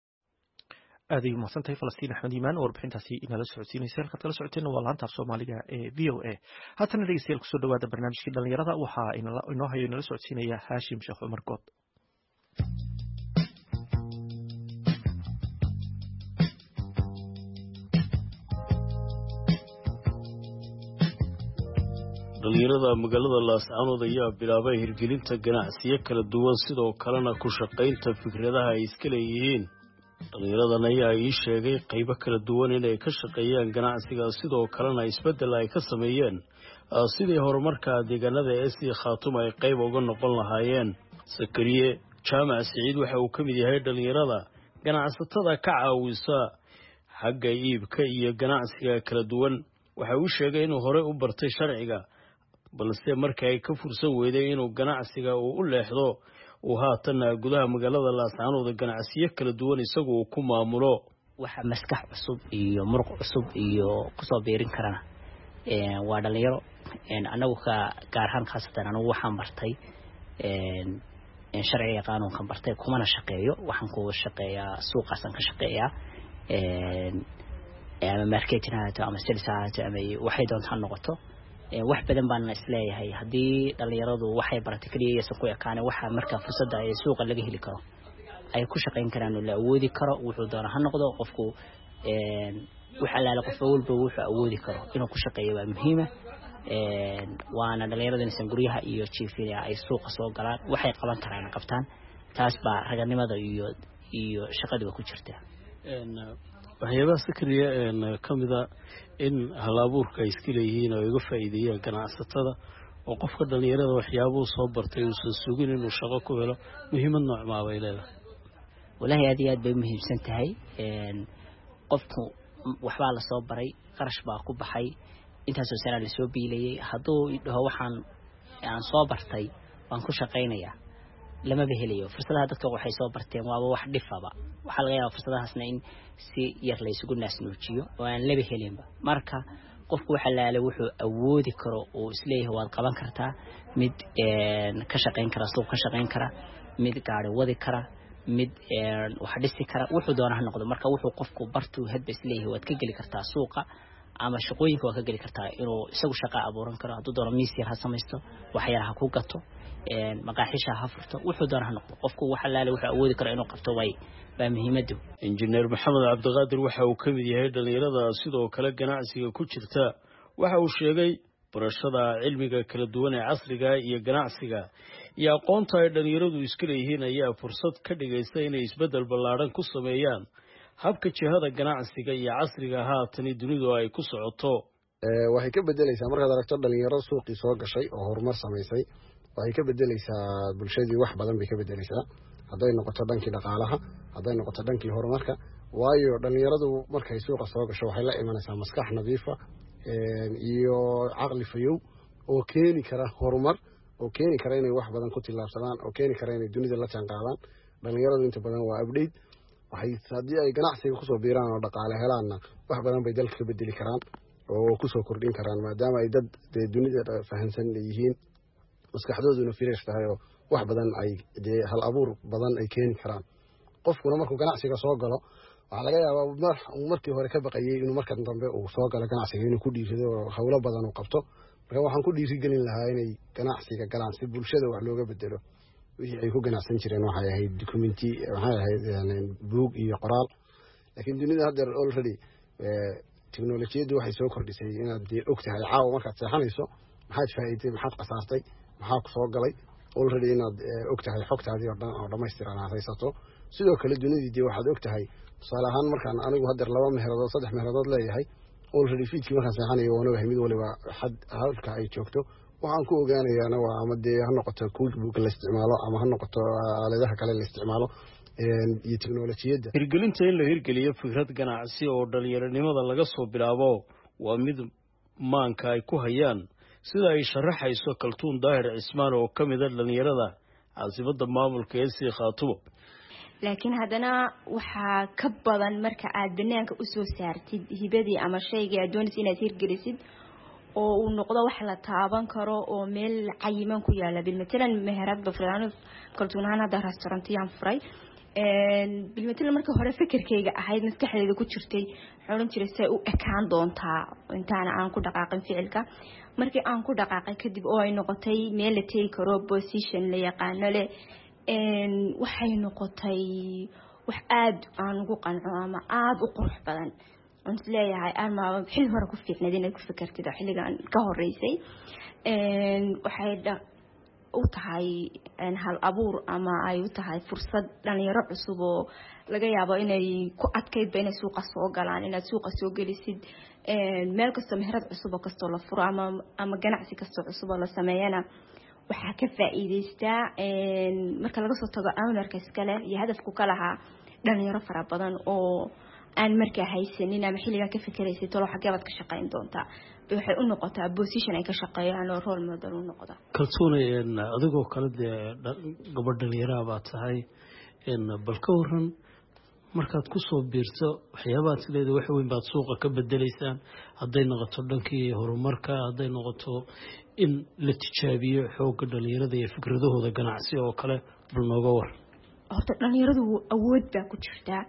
Speaker 1: aadii mahadsantahay Falastiin Axmed Iimaan oo warbixintaasi inala socodsiinaysa halka kala socoteena waa laanta Soomaaliga ee VOA haatan dhegeystayaal kusoo dhawaada barnaamijkii dhalinyarada waxaa inoo hayo inala socodsiinaya Haashim Sheekh Cumar Good
Speaker 13: dhalinyarada magaalada Laascaanood ayaa bilaabay hirgelinta ganacsiyo kala duwan sidoo kalena ku shaqaynta fikradaha ay iska leeyihiin dhalinyaradan ayaa ii sheegay qaybo kala duwan inay ka shaqeeyaan ganacsiga sidoo kalena isbeddel ay ka sameeyeen sidii horumarka deegaanada SC Khatum ay qayb uga noqon lahaayeen Sakariye Jaamac Saciid waxa uu ka mid yahay dhalinyarada ganacsatada ka caawisa xagga iibka iyo ganacsiga kala duwan waxa uu sheegay inuu hore u bartay sharciga balse markii ay ka fursan weyday inuu ganacsiga u leexdo uu haatan gudaha magaalada Laascaanood ganacsiyo kala duwan isagu ku maamulo
Speaker 3: waxa maskax cusub iyo muruq cusub iyo ku soo beerin karana waa dhalinyaro anagu ka gaar ahaan khaasatan anagu waxaan bartay sharciga qaanuunka bartay kumana shaqeeyo waxaan ku shaqeeyaa suuqaasan ka shaqeeyaa ama marketing ama sales ama waxay doontaan noqoto wax badan baan isleeyahay hadii dhalinyaradu waxay baratay kaliya ku yaqaan waxa marka fursada ay suuqa laga heli karo ay ku shaqeyn karaan oo la awoodi karo wuxuu doona ha noqdo qofku waxa la qof walba wuxuu awoodi karo inuu ku shaqeeyo waa muhiim waana dhalinyarada insan guryaha iyo chiefina ay suuqa soo galaan waxay qaban karaan qabtaan taas baa raganimada iyo shaqada ku jirta
Speaker 13: waxyaabaha Sakariye kamida in hal-abuurka iska leeyihiin oo iga faa'iideeyaan ganacsatada oo qofka dhalinyarada waxyaabuhu soo bartay uu soo sugin inuu shaqo ku helo muhiimad nooc ma bay leedahay
Speaker 3: wallahi aad bay muhiimsan tahay qofku waxba la soo baray qarash baa ku baxay intaas oo sano la soo biilayay haduu dhaho waxaan aan soo bartay waan ku shaqeynayaa lama bahelayo fursadaha dadka waxay soo barteen waa wax dhifaba waxa laga yaabaa fursadahaasna in si yar la isugu naasnuujiyo oo aan laba helinba marka qofku waxa la leeyahay wuxuu awoodi karo oo isleeyahay waad qaban kartaa mid ka shaqeyn kara suuq ka shaqeyn kara mid gaari wadi kara mid wax dhisi kara wuxuu doonaha noqdo marka wuxuu qofku bartu hadba isleeyahay waad ka gali kartaa suuqa ama shaqooyinka waa ka geli kartaa inuu isagu shaqo abuuran karo hadduu doono miis yar ha samaysto waxyaalaha ha ku gato maqaaxisha ha furto wuxuu doona ha noqdo qofku waxa laale wuxuu awoodi karo inuu qabto baa muhiimadu.
Speaker 13: injineer maxamed cabdiqaadir waxa uu ka mid yahay dhalinyarada sidoo kale ganacsiga ku jirta waxa uu sheegay barashada cilmiga kala duwan ee casriga iyo ganacsiga iyo aqoonta ay dhalinyaradu iska leeyihiin ayaa fursad ka dhigaysa inay isbedel ballaaran ku sameeyaan habka jihada ganacsiga iyo casriga haatani dunidu ay ku socoto.
Speaker 14: waxay ka bedelaysaa markaad aragto dhalinyaro suuqii soo gashay oo horumar samaysay waxay ka bedelaysaa bulshadii wax badan bay ka bedelaysaa hadday noqoto dhankii dhaqaalaha hadday noqoto dhankii horumarka waayo dhalinyaradu markay suuqa soo gasho waxay la imanaysaa maskax nadiifa iyo caqli fayow oo keeni kara horumar oo keeni kara inay wax badan ku tillaabsadaan oo keeni kara inay dunida la jaanqaadaan dhalinyaradu inta badan waa update waxay haddii ay ganacsiga kusoo biiraan oo dhaqaale helaanna wax badan bay dalka ka bedeli karaan oo kusoo kordhin karaan maadaama ay dad dunida fahansan yihiin maskaxdooduna fresh tahay oo wax badan ay hal abuur badan ay keeni karaan qofkuna markuu ganacsiga soo galo waxaa laga yaabaa markii hore ka baqayay inuu marka dambe uu soo galo ganacsiga inuu ku dhiirido oo hawlo badan uu qabto marka waxaan ku dhiirigelin lahaa inay ganacsiga galaan si bulshada wax looga bedelo wixii ay ku ganacsan jireen waxay ahayd documenti waxay ahayd buug iyo qoraal laakiin dunida hadda already teknolojiyadu waxay soo kordhisay inaad ogtahay caawa markaad seexanayso maxaad faa'iiday maxaad qasaartay maxaa ku soo galay already inaad ogtahay xogtaadii oo dhan oo dhammaystiran aad haysato sidoo kale dunidii waxaad ogtahay tusaale ahaan markaan anigu hadda 2 meherood 3 meherood leeyahay already feedkii markaan seexanayo waan ogahay mid waliba halka ay joogto waxaan ku ogaanayaana waa ama ha noqoto QuickBook la isticmaalo ama ha noqoto aaladaha kale la isticmaalo iyo teknolojiyada.
Speaker 13: hirgelinta in la hirgeliyo fikrad ganacsi oo dhalinyaronimada laga soo bilaabo waa mid maanka ay ku hayaan sida ay sharaxayso Kaltuun Daahir Cismaan oo ka mid ah dhalinyarada caasimadda maamulka ee si Khaatumo.
Speaker 15: laakiin haddana waxaa ka badan marka aad banaanka u soo saartid hibadii ama shayga aad doonaysid inaad hirgelisid oo uu noqdo wax la taaban karo oo meel cayiman ku yaala bilmatalan meherad bafraan Kaltuunahan hadda restaurantiyaan furay bilmatalan marka hore fikirkayga ahayd maskaxdayda ku jirtay xoolin jiray say u ekaan doontaa intaana aan ku dhaqaaqin ficilka markii aan ku dhaqaaqay kadib oo ay noqotay meel la tegi karo position la yaqaano leh waxay noqotay wax aad aan ugu qanco ama aad u qurux badan aan isleeyahay ama xil hore ku fiicnad inaad ku fikirtid xilligan ka horeysay waxay u tahay hal abuur ama ay u tahay fursad dhalinyaro cusub oo laga yaabo inay ku adkaydba inay suuqa soo galaan inaad suuqa soo gelisid meel kasta meherad cusub oo kastoo la furo ama ganacsi kastoo cusub oo la sameeyana waxaa ka faa'iideystaa marka laga soo tago ownerka iskale iyo hadafku ka lahaa dhalinyaro fara badan oo aan markaa haysanin ama xilligaa ka fikiraysay tolo xagee baad ka shaqayn doontaa waxay u noqotaa position ay ka shaqeeyaan oo role model u noqda.
Speaker 13: Kaltuun adigoo kale dee gabadh dhalinyaraha baad tahay bal ka waran markaad ku soo biirto waxyaabaad sideeda wax weyn baad suuqa ka bedelaysaan hadday noqoto dhankii horumarka hadday noqoto in la tijaabiyo xoogga dhalinyarada iyo fikradahooda ganacsi oo kale bal nooga war.
Speaker 15: horta dhalinyaradu awood baa ku jirtaa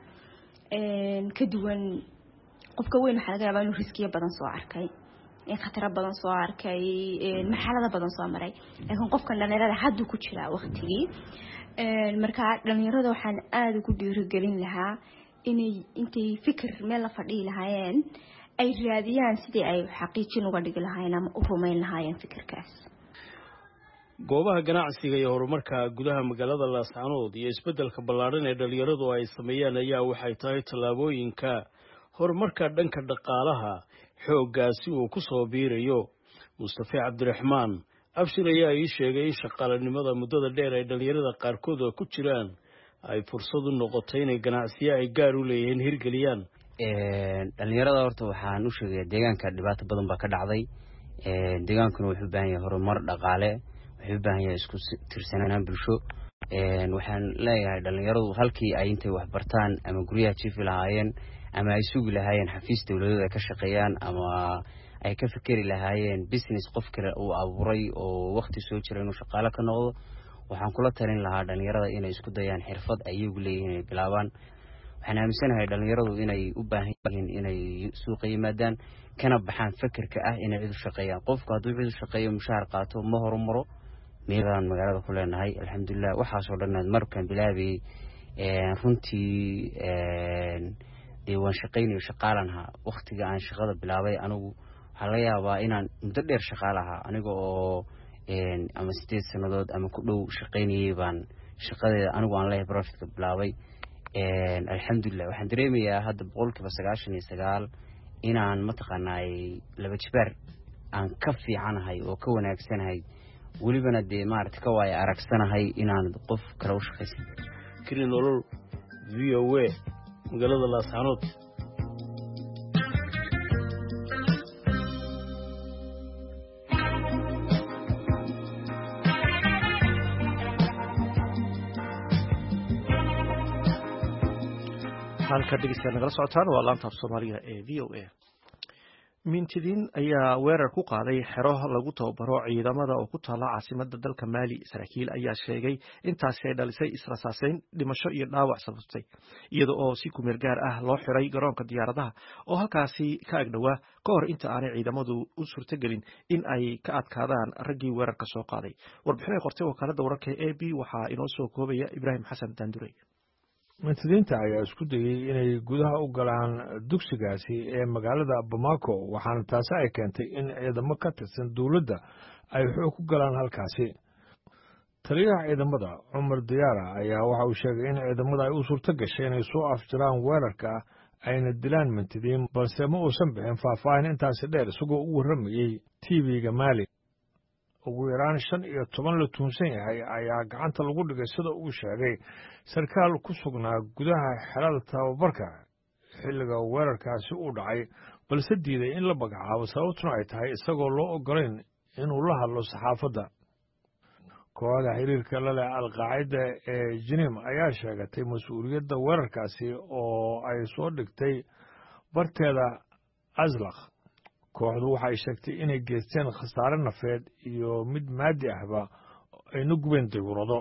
Speaker 15: ka duwan qofka weyn waxa laga yaabaa inuu riskiyo badan soo arkay khataro badan soo arkay marxalado badan soo maray laakiin qofkan dhalinyarada hadda ku jira waqtigii marka dhalinyarada waxaan aad ugu dhiirigelin lahaa intay fikir meel la fadhii lahaayeen ay raadiyaan sidii ay xaqiijin uga dhigi lahaayeen ama u rumayn lahaayeen fikirkaas.
Speaker 13: goobaha ganacsiga iyo horumarka gudaha magaalada Laascaanood iyo isbedelka ballaaran ee dhalinyaradu ay sameeyaan ayaa waxay tahay tallaabooyinka horumarka dhanka dhaqaalaha xooggaasi uu ku soo biirayo. Mustafa Cabdiraxmaan Abshir ayaa ii sheegay in shaqaalanimada muddada dheer ay dhalinyarada qaarkood ku jiraan ay fursad u noqotay inay ganacsiyo ay gaar u leeyihiin hirgeliyaan.
Speaker 16: dhalinyarada horta waxaan u sheegay deegaanka dhibaato badan baa ka dhacday deegaankuna wuxuu u baahan yahay horumar dhaqaale wuxuu u baahan yahay isku tirsanaan bulsho waxaan leeyahay dhalinyaradu halkii ay intay wax bartaan ama guryaha jiifi lahaayeen ama ay sugi lahaayeen xafiis dawladeed ay ka shaqeeyaan ama ay ka fikiri lahaayeen business qof kale uu abuuray oo waqti soo jira inuu shaqaale ka noqdo waxaan kula talin lahaa dhalinyarada inay isku dayaan xirfad ayagu leeyihiin inay bilaabaan waxaan aaminsanahay dhalinyaradu inay u baahan yihiin inay suuqa yimaadaan kana baxaan fikirka ah inay cid u shaqeeyaan qofku hadduu cid u shaqeeyo mushaar qaato ma horumaro meelaan magaalada ku leenahay alxamdulilah waxaasoo dhan markaan bilaabayay runtii dee waan shaqaynayo shaqaalanha waktiga aan shaqada bilaabay anigu waxaa laga yaabaa inaan muddo dheer shaqaalaha aniga oo ama 8 sannadood ama ku dhow shaqaynayay baan shaqadeeda anigu aan leeyahay profitka bilaabay alxamdulilah waxaan dareemayaa hadda 99% inaan mataqaanaay laba jibaar aan ka fiicanahay oo ka wanaagsanahay welibana dee maaragtay ka waaya aragsanahay inaan qof kale u shaqaysan
Speaker 13: kari nolol VOA magaalada Laascaanood
Speaker 1: halka dhegeystayaal nagala socotaan waa laanta af Soomaaliga ee VOA mintidiin ayaa weerar ku qaaday xero lagu tababaro ciidamada oo ku taala caasimadda dalka Mali saraakiil ayaa sheegay intaasi ay dhalisay israsaaseyn dhimasho iyo dhaawac sababtay iyadoo oo si ku meel gaar ah loo xiray garoonka diyaaradaha oo halkaasi ka agdhawaa ka hor inta aanay ciidamadu u suurtagelin in ay ka adkaadaan raggii weerarka soo qaaday warbixin ay qortay wakaaladda wararka AB waxaa inoo soo koobaya Ibraahim Xasan Daandurey
Speaker 17: mintidiinta ayaa isku dayay inay gudaha u galaan dugsigaasi ee magaalada Bamako waxaana taasi ay keentay in ciidamo ka tirsan dowladda ay xoog ku galaan halkaasi taliyaha ciidamada Cumar Diyaara ayaa waxa uu sheegay in ciidamada ay u suurto gashay inay soo afjaraan weerarka ayna dilaan mintidiin balse ma uusan bixin faahfaahin intaasi dheer isagoo u warramayey TV-ga Mali ugu yaraan 15 la tuunsan yahay ayaa gacanta lagu dhigay sida uu sheegay sarkaal ku sugnaa gudaha xerada tababarka xilliga weerarkaasi uu dhacay balse diiday in la magacaabo sababtuna ay tahay isagoo loo ogolayn inuu la hadlo saxaafadda kooxda xiriirka la leh al-qaacida ee Jinim ayaa sheegatay mas-uuliyadda weerarkaasi oo ay soo dhigtay barteeda Azlaq kooxdu waxay sheegtay inay geysteen khasaare nafeed iyo mid maadi ahba ayna gubeen dayuurado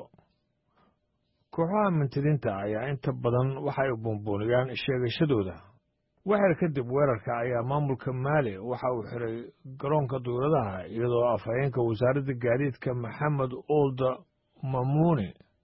Speaker 17: kooxaha mintidiinta ayaa inta badan waxay buunbuuniyaan sheegashadooda waxyar kadib weerarka ayaa maamulka Mali waxa uu xiray garoonka dayuuradaha iyadoo afhayeenka wasaaradda gaadiidka Maxamed Ould Mamouni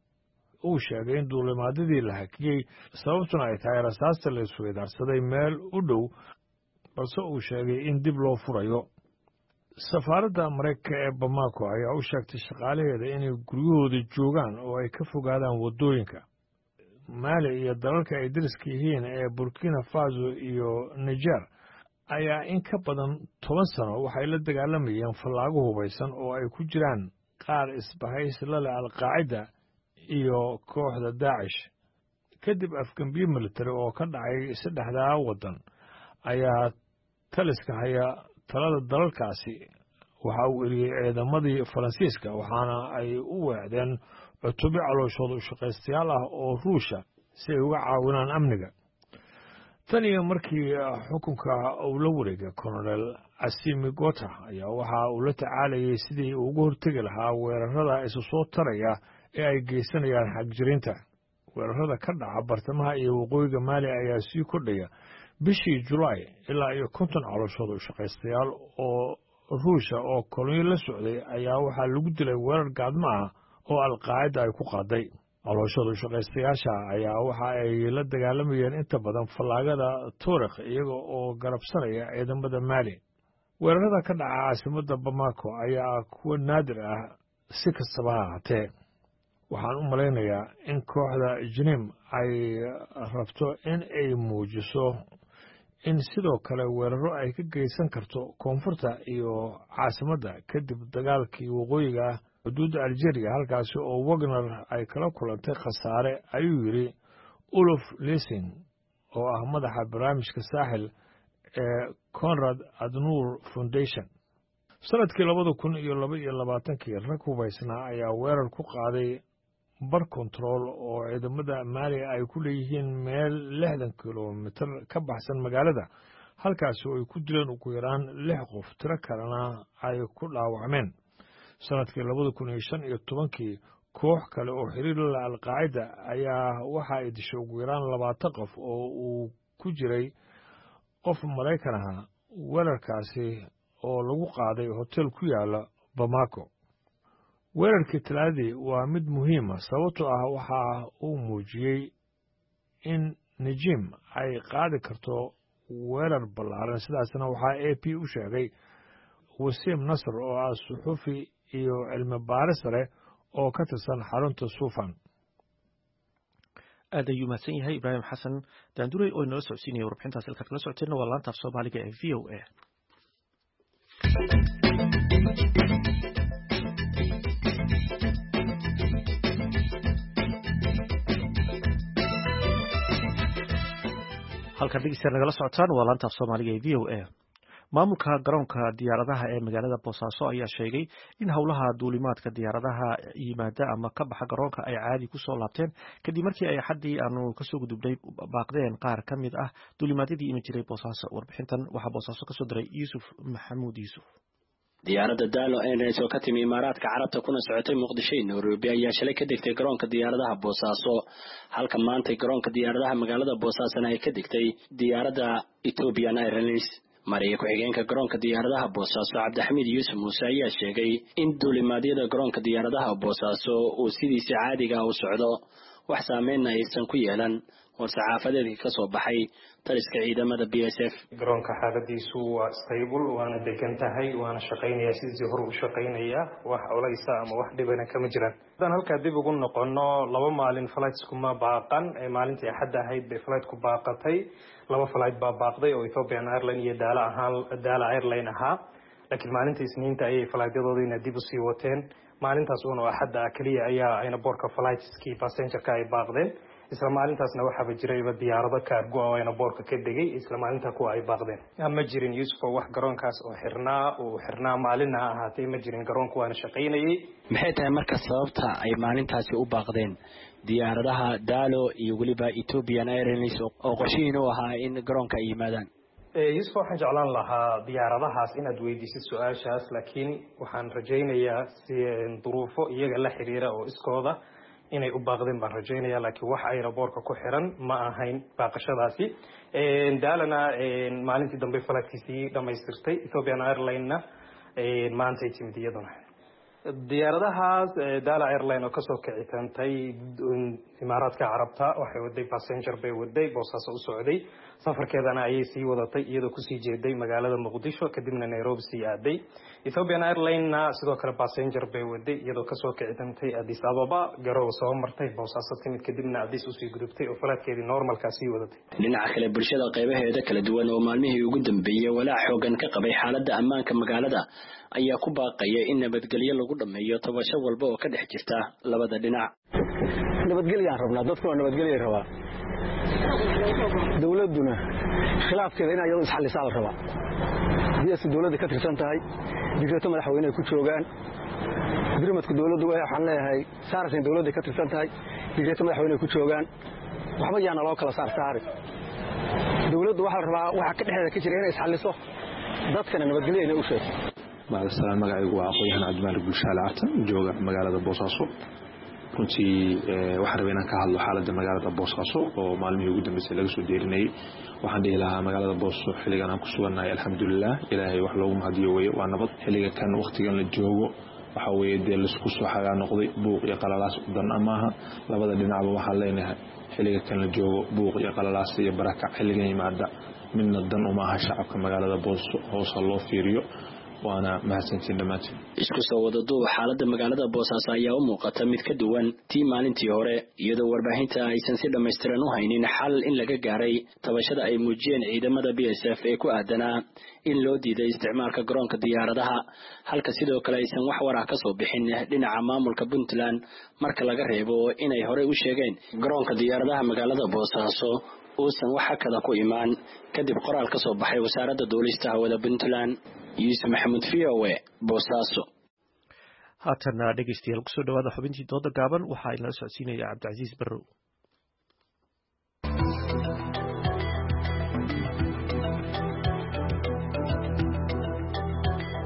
Speaker 17: uu sheegay in duulimaadadii la hakiyey sababtuna ay tahay rasaasta la isweydaarsaday meel u dhow balse uu sheegay in dib loo furayo safaaradda Mareykanka ee Bamako ayaa u sheegtay shaqaalaheeda inay guryahooda joogaan oo ay ka fogaadaan waddooyinka Mali iyo dalalka ay dariska yihiin ee Burkina Faso iyo Niger ayaa in ka badan 10 sano waxay la dagaalamayeen fallaago hubaysan oo ay ku jiraan qaar isbahaysi la leh al-qaacida iyo kooxda Daesh kadib afgambiye military oo ka dhacay saddexdaa waddan ayaa taliska haya talada dalalkaasi waxa uu eriyey ciidamadii Faransiiska waxaana ay u weecdeen cutubyo calooshooda u shaqaystayaal ah oo Ruusha si ay uga caawinaan amniga tan iyo markii xukunka uu la wareegay Colonel Assimi Goïta ayaa waxa uu la tacaalayay sidii uu uga hortegi lahaa weerarada isu soo taraya ee ay geysanayaan xagjirinta weerarada ka dhaca bartamaha iyo waqooyiga Mali ayaa sii kordhaya bishii July ilaa iyo 50 calooshooda u shaqaystayaal oo Ruusha oo kolonyo la socday ayaa waxaa lagu dilay weerar gaadmo ah oo al-qaacida ay ku qaaday calooshooda u shaqaystayaasha ayaa waxa ay la dagaalamayeen inta badan fallaagada Tuareg iyaga oo garabsanaya ciidamada Mali weerarada ka dhaca caasimadda Bamako ayaa kuwa naadir ah si kastaba ha ahaatee waxaan u malaynayaa in kooxda Jinim ay rabto in ay muujiso in sidoo kale weeraro ay ka geysan karto koonfurta iyo caasimadda kadib dagaalkii waqooyiga xuduudda Algeria halkaasi oo Wagner ay kala kulantay khasaare ayuu yiri Ulf Lessing oo ah madaxa barnaamijka saaxil ee Konrad Adenauer Foundation sanadkii 2022 rag hubaysnaa ayaa weerar ku qaaday bar control oo ciidamada Mali ay ku leeyihiin meel 60 kilomitir ka baxsan magaalada halkaas oo ay ku dileen ugu yaraan 6 qof tiro kalena ay ku dhaawacmeen sanadkii 2015 koox kale oo xiriir la alqaacida ayaa waxa ay dishay ugu yaraan 20 qof oo uu ku jiray qof Maraykan ah weerarkaasi oo lagu qaaday hotel ku yaala Bamako. weerarkii Talaadii waa mid muhiim ah sababtoo ah waxa uu muujiyay in Najim ay qaadi karto weerar ballaaran sidaasna waxa AP u sheegay Wasim Nasr oo ah suxufi iyo cilmi baaris sare oo ka tirsan xarunta Sufan.
Speaker 1: aad ayuu mahadsan yahay Ibraahim Xasan Daanduray oo inoo socodsiinaya warbixintaas halka kala socotayna waa laanta af Soomaaliga ee VOA. halka dhegeystayaal nagala socotaan waa laanta af Soomaaliga ee VOA. maamulka garoonka diyaaradaha ee magaalada Boosaaso ayaa sheegay in howlaha duulimaadka diyaaradaha yimaada ama ka baxa garoonka ay caadi ku soo laabteen kadib markii ay xaddii aanu kasoo gudubnay baaqdeen qaar ka mid ah duulimaadyadii imi jiray Boosaaso. warbixintan waxaa Boosaaso kasoo diray Yuusuf Maxamuud Yuusuf.
Speaker 18: diyaaradda Dalo Airlines oo ka timi Imaaraadka Carabta kuna socotay Muqdisho iyo Nairobi ayaa shalay ka degtay garoonka diyaaradaha Boosaaso halka maanta garoonka diyaaradaha magaalada Boosaaso ay ka degtay diyaaradda Ethiopian Airlines. Mariye ku-xigeenka garoonka diyaaradaha Boosaaso Cabdixamiid Yuusuf Muuse ayaa sheegay in duulimaadyada garoonka diyaaradaha Boosaaso uu sidiisa caadiga u socdo wax saameyn aysan ku yeelan war-saxaafadeedkii ka soo baxay taliska ciidamada BSF.
Speaker 19: garoonka xaaladiisu waa stable waana degan tahay waana shaqaynaya sidii hore u shaqaynaya wax culaysa ama wax dhibana kama jiraan. haddaan halkaa dib ugu noqono 2 maalin flights kuma baaqan maalintii Axadda ahayd bay flight ku baaqatay 2 flight baa baaqday oo Ethiopian Airlines iyo Dala Airline ahaa laakiin maalintii Isniinta ayay flightyadoodina dib u sii wateen. maalintaas oo Axadda kaliya ayaa airportka flightskii passengerka ay baaqdeen. isla maalintaasna waxaaba jirayba diyaarado cargo oo airportka ka degay isla maalinta kuwa ay baaqdeen. ma jirin Yusuf wax garoonkaas oo xirnaa maalinna ahaatay ma jirin garoonku waana shaqaynayay.
Speaker 18: maxay tahay marka sababta ay maalintaasi u baaqdeen diyaaradaha Dalo iyo waliba Ethiopian Airlines oo qorshihiin u ahaa in garoonka ay yimaadaan?
Speaker 19: Yusuf waxaan jeclaan lahaa diyaaradahaas inaad weydiisid su'aashaas laakiin waxaan rajaynayaa si duruufo iyaga la xiriira oo iskooda inay u baaqdeen baan rajaynayaa laakiin wax airportka ku xiran ma ahayn baaqashadaasi. Dalana maalintii dambe flightkiisii dhamaystirtay Ethiopian Airlines-na maanta ay timid iyaduna. diyaaradahaas Dala Airline oo kasoo kici tantay Imaaraadka Carabta waxay waday passenger bay waday Boosaaso u socday safarkeedana ayay sii wadatay iyadoo ku sii jeeday magaalada Muqdisho kadibna Nairobi sii aaday. Ethiopian Airlines sidoo kale passenger bay waday iyadoo kasoo kici tantay Addis Ababa garow soo martay Boosaaso timid kadibna Addis u sii gudubtay oo flightkeedii normalka sii wadatay.
Speaker 18: dhinaca kale bulshada qaybaheeda kala duwan oo maalmihii ugu dambeeyay walaac xoogan ka qabay xaaladda ammaanka magaalada ayaa ku baaqaya in nabadgelyo lagu dhameeyo tabasho walba oo ka dhex jirta labada dhinac.
Speaker 20: nabadgelyo aan rabnaa dadku waa nabadgelyo rabaa dawladuna khilaafkeeda in ay isxalisaa la rabaa diyaasadda dawladda ka tirsan tahay digreeto madaxweyne ku joogaan birmadka dawladdu waxaan leeyahay saarsan dawladda ka tirsan tahay digreeto madaxweyne ku joogaan waxba yaana loo kala saari dawladdu waxa la rabaa waxa ka dhexdeeda ka jira inay isxaliso dadkana nabadgelyo inay u sheegto.
Speaker 21: Magacaygu waa aqoonyahan Cabdimaalik Bulshaale Cartan jooga magaalada Boosaaso. runtii waxaan rabaa inaan ka hadlo xaaladda magaalada Boosaaso oo maalmihii ugu dambeysay laga soo deerinayay. waxaan dhihi lahaa magaalada Boosaaso xilligan aan ku sugannahay alxamdulilah ilaahay wax loogu mahadiyo weeye waa nabad. xilliga kan waqtigan la joogo waxa weeye dee laisku soo xagaa noqday buuq iyo qalalaas dan amaaha labada dhinacba waxaan leenahay xilliga kan la joogo buuq iyo qalalaas iyo barakac xilligan yimaada midna dan uma aha shacabka magaalada Boosaaso hoosa loo fiiriyo waana mahadsantiin dhamaantiin.
Speaker 18: isku soo wada duuba xaaladda magaalada Boosaaso ayaa u muuqata mid ka duwan tii maalintii hore iyadoo warbaahinta aysan si dhammaystiran u haynin xal in laga gaaray tabashada ay muujiyeen ciidamada BSF ee ku aadanaa in loo diiday isticmaalka garoonka diyaaradaha halka sidoo kale aysan wax war ah ka soo bixin dhinaca maamulka Puntland marka laga reebo inay hore u sheegeen garoonka diyaaradaha magaalada Boosaaso uusan wax kale ku imaan kadib qoraal ka soo baxay wasaaradda duulista hawada Puntland. Yuusuf Maxamuud VOA Boosaaso.
Speaker 1: haatana dhegeystayaal kusoo dhawaada xubintii dooda gaaban waxaa inala socodsiinaya Cabdicasiis Barrow.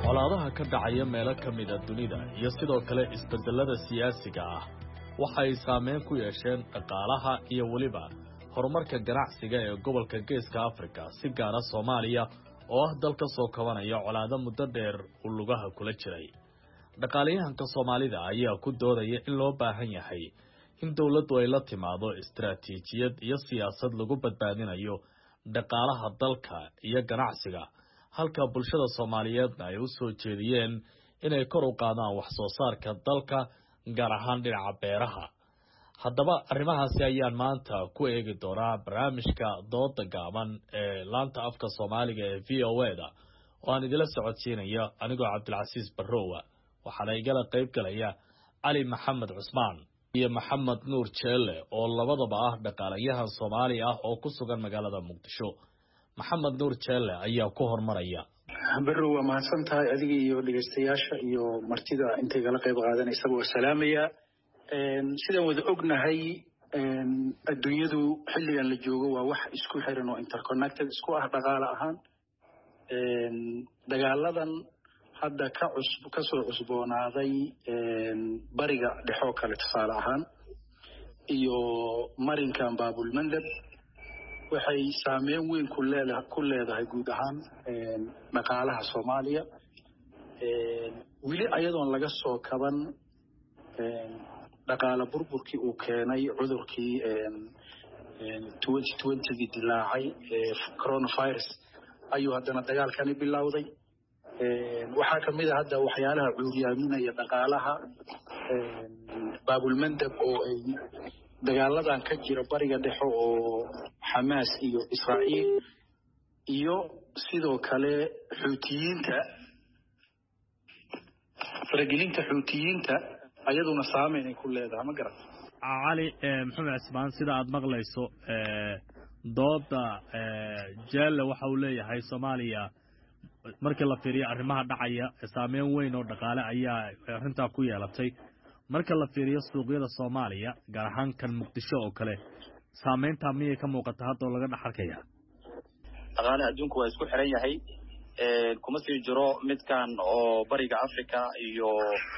Speaker 2: colaadaha ka dhacaya meelo ka mid a dunida iyo sidoo kale isbedelada siyaasiga ah waxay saameyn ku yeesheen dhaqaalaha iyo weliba horumarka ganacsiga ee gobolka geeska Afrika si gaara Soomaaliya oo ah dalka soo kabanaya colaado muddo dheer uu lugaha kula jiray. Dhaqaalayahanka Soomaalida ayaa ku doodaya in loo baahan yahay in dawladdu ay la timaado istiraatiijiyad iyo siyaasad lagu badbaadinayo dhaqaalaha dalka iyo ganacsiga, halka bulshada Soomaaliyeedna ay u soo jeediyeen inay kor u qaadaan wax soo saarka dalka gaar ahaan dhinaca beeraha. Haddaba arrimahaasi ayaan maanta ku eegi doonaa barnaamijka dooda gaaban ee laanta afka Soomaaliga ee VOA-da oo aan idila socodsiinaya anigoo Cabdilcasiis Barrowa. waxaana igala qayb galaya Cali Maxamed Cusmaan iyo Maxamed Nuur Jeelle oo labadaba ah dhaqaalayahan Soomaali ah oo ku sugan magaalada Muqdisho. Maxamed Nuur Jeelle ayaa ku hormaraya.
Speaker 22: Barrowa mahadsan tahay adiga iyo dhageystayaasha iyo martida intay kala qayb qaadanaysa oo salaamaya. Sidaan wada ognahay adduunyadu xilligan la joogo waa wax isku xiran oo interconnected isku ah dhaqaale ahaan. Dagaaladan hadda ka soo cusboonaaday bariga dhexoo kale tusaale ahaan iyo marinkan baabul mandab waxay saameyn weyn ku leedahay guud ahaan dhaqaalaha Soomaaliya. Wili ayadoon laga soo kaban dhaqaale burburkii uu keenay cudurkii 2020 dilaacay coronavirus ayuu haddana dagaalkani bilowday. waxaa kamid ah hadda waxyaalaha cuuriyaaminaya dhaqaalaha baabul mandab oo ay dagaaladan ka jira bariga dhexe oo Xamaas iyo Israa'iil iyo sidoo kale Xuutiyiinta faragelinta Xuutiyiinta ayaduna saameyn ay ku leedahay ma garan.
Speaker 2: Cali Maxamed Cusmaan sida aad maqlayso dooda Jeelle waxa uu leeyahay Soomaaliya markii la fiiriyo arrimaha dhacaya saameyn weyn oo dhaqaale ayaa arrinta ku yeelatay. marka la fiiriyo suuqyada Soomaaliya gaar ahaan kan Muqdisho oo kale saameynta miyay ka muuqata hadda oo laga dhaxalkaya?
Speaker 23: dhaqaalaha adduunku waa isku xiran yahay kuma sii jiro midkan oo bariga Afrika iyo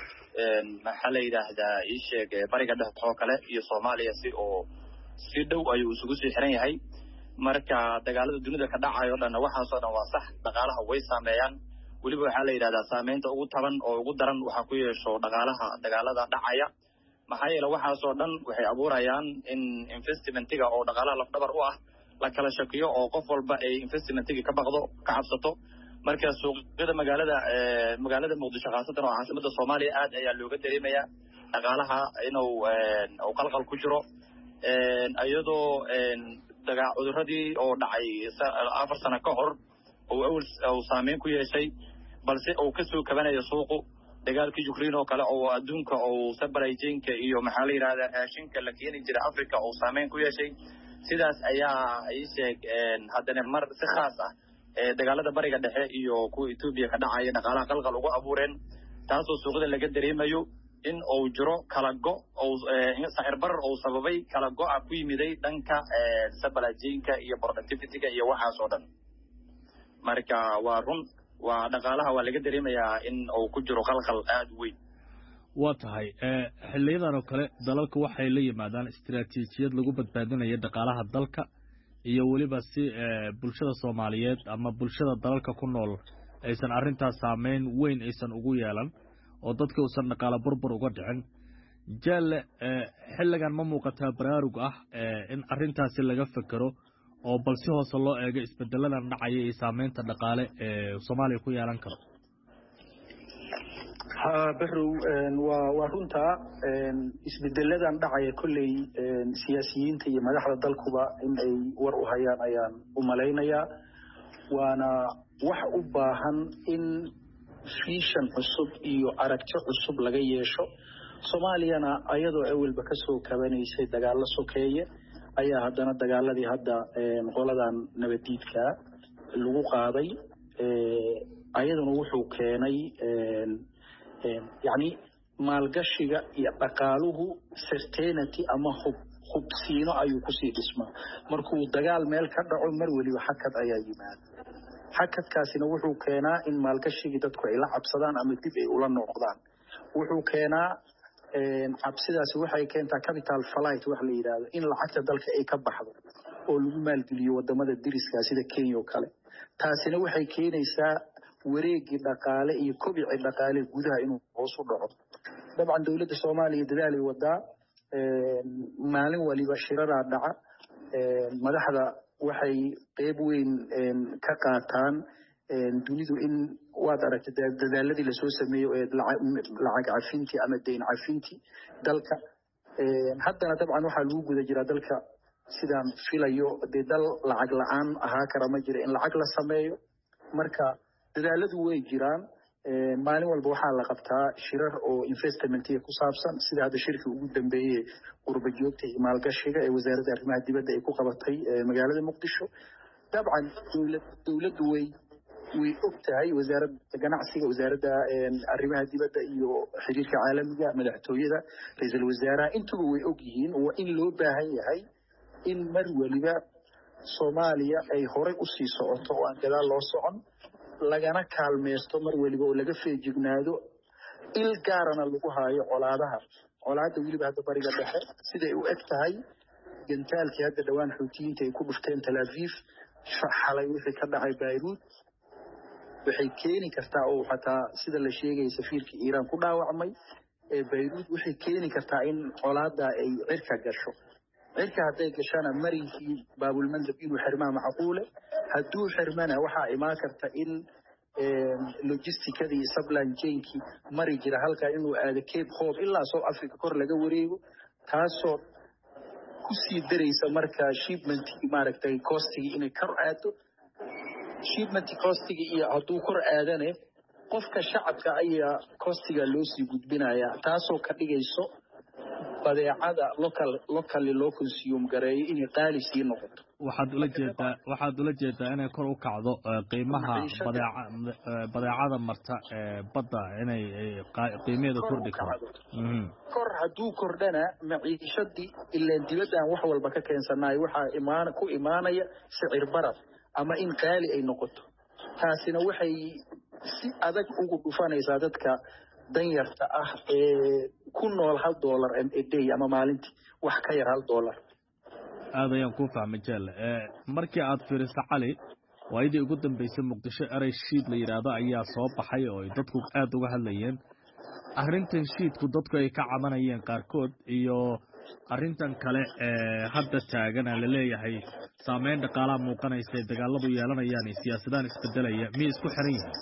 Speaker 23: maxaa la yiraahdaa bariga dhexe oo kale iyo Soomaaliya si dhow ayuu isugu sii xiran yahay. marka dagaalada dunida ka dhacayo dhan waxa soo dhan waa sax dhaqaalaha way saameeyaan. waliba waxa la yiraahdaa saameynta ugu taban oo ugu daran waxa ku yeesho dagaalada dhacaya maxaa yeelay waxa soo dhan waxay abuurayaan in investmentiga oo dhaqaalaha laf dhabar u ah la kala shakiyo oo qof walba ay investmentiga ka baqdo ka cabsato. marka suuqyada magaalada Muqdisho khaasatan oo caasimada Soomaaliya aad ayaa looga dareemayaa dhaqaalaha inuu qalqal ku jiro ayadoo cuduradii oo dhacay 4 sano ka hor oo saameyn ku yeeshay balse uu ka soo kabanayo suuqu dagaalkii Ukraine oo kale oo adduunka oo supply chain-ka iyo maxaa la yiraahdaa raashinka la keeni jiray Afrika oo saameyn ku yeeshay. sidaas ayaa haddana mar si khaas ah dagaalada bariga dhexe iyo kuwa Ethiopia ka dhacaya dhaqaalaha qalqal ugu abuureen taasoo suuqyada laga dareemayo in uu jiro kala go oo sahir barar oo sababay kala go ku yimiday dhanka supply chain-ka iyo productivity-ga iyo waxaas oo dhan. marka waa run waa dhaqaalaha waa laga dareemayaa in uu ku jiro qalqal aad weyn.
Speaker 2: waa tahay xilliyadan oo kale dalalku waxay la yimaadaan istiraatiijiyad lagu badbaadinayo dhaqaalaha dalka iyo waliba si bulshada Soomaaliyeed ama bulshada dalalka ku nool aysan arrintaas saameyn weyn aysan ugu yeelan oo dadka uusan dhaqaale burbur uga dhicin. Jeelle xilligan ma muuqataa baraarug ah in arrintaasi laga fakaro oo balsi hoos loo eego isbedeladan dhacaya iyo saameynta dhaqaale ee Soomaaliya ku yeelan karo?
Speaker 22: Barrow waa runta isbedeladan dhacaya kulley siyaasiyiinta iyo madaxda dalkuba in ay war u hayaan ayaan u malaynayaa. waana wax u baahan in vision cusub iyo aragti cusub laga yeesho. Soomaaliyana ayadoo awalba ka soo kabanaysay dagaalo sokeeye ayaa haddana dagaaladii hadda qoladan nabadiidka lagu qaaday ayaduna wuxuu keenay yani maalgashiga iyo dhaqaaluhu certainty ama hubsiino ayuu kusii dhismaa. markuu dagaal meel ka dhaco mar waliba xakad ayaa yimaada. hakadkaasina wuxuu keenaa in maalgashigii dadku ay la cabsadaan ama dib ay ula noqdaan. wuxuu keenaa cabsidaasi waxay keentaa capital flight wax la yiraahdo in lacagta dalka ay ka baxdo oo lagu maalgeliyo wadamada deriska sida Kenya oo kale. taasina waxay keenaysaa wareegii dhaqaale iyo kobicii dhaqaale gudaha inuu hoos u dhaco. dabcan dawladda Soomaaliya dadaal ay wadaa maalin waliba shirara dhaca madaxda waxay qayb weyn ka qaataan dunidu in waad aragtay dadaaladii la soo sameeyo ee lacag cafinti ama deyn cafinti dalka haddana dabcan waxa lagu guda jira dalka sidaan filayo dal lacag la'aan ahaa kara ma jira in lacag la sameeyo. marka dadaaladu way jiraan maalin walba waxaa la qabtaa shirar oo investment ku saabsan sida hadda shirka ugu dambeeyay qurba joogta iyo maalgashiga ee wasaaradda arrimaha dibadda ay ku qabatay magaalada Muqdisho. dabcan dawladdu way ogtahay wasaaradda ganacsiga wasaaradda arrimaha dibadda iyo xiriirka caalamiga madaxtooyada ra'iisul wasaaraha intuba way og yihiin oo in loo baahan yahay in mar waliba Soomaaliya ay hore u sii socoto oo aan gadaal loo socon lagana kaalmeesto mar waliba oo laga feejignaado il gaarana lagu haayo colaada waliba hadda bariga dhexe siday u eg tahay gantaalkii hadda dhawaan xuutiyiinta ay ku dhufteen Tel Aviv xalay wixii ka dhacay Beirut waxay keeni kartaa oo xataa sida la sheegay safiirkii Iran ku dhaawacmay ee Beirut waxay keeni kartaa in colaada ay cirka gasho. cirka hadday gashana marinkii baabul mandab inuu xirmaa macquule hadduu xirmana waxaa imaan karta in logisticadii supply chain-kii mari jira halka inuu aado Cape Hope ilaa South Africa kor laga wareego taasoo ku sii daraysa marka shipment-kii maaragtay cost-kii inay kor aado shipment cost-kii iyo hadduu kor aadane qofka shacabka ayaa cost-ga loo sii gudbinayaa taasoo ka dhigayso badeecada locally loo consume gareeyo inay qaali sii noqoto.
Speaker 2: waxaad ula jeedaa inay kor u kacdo qiimaha badeecada marta badda inay qiimaheeda kordhi karo.
Speaker 22: kor hadduu kordhana maciishadii ilaa dibadaan wax walba ka keensanaay waxaa ku imaanaya sicir barar ama in qaali ay noqoto. taasina waxay si adag ugu dhufanaysaa dadka danyarta ah ee ku nool $1 a day ama maalintii wax ka yar $1.
Speaker 2: aad ayaan ku fahmay Jelle markii aad fiiriso Cali waayadii ugu dambeysay Muqdisho eray shiid la yiraahdo ayaa soo baxay oo dadku aad uga hadlayeen arrintan shiidku dadku ay ka cabanayeen qaarkood iyo arrintan kale hadda taagan la leeyahay saameyn dhaqaalaha muuqanaysa dagaaladu yeelanayaan siyaasadaan isbedelaya mi isku xiran yihiin.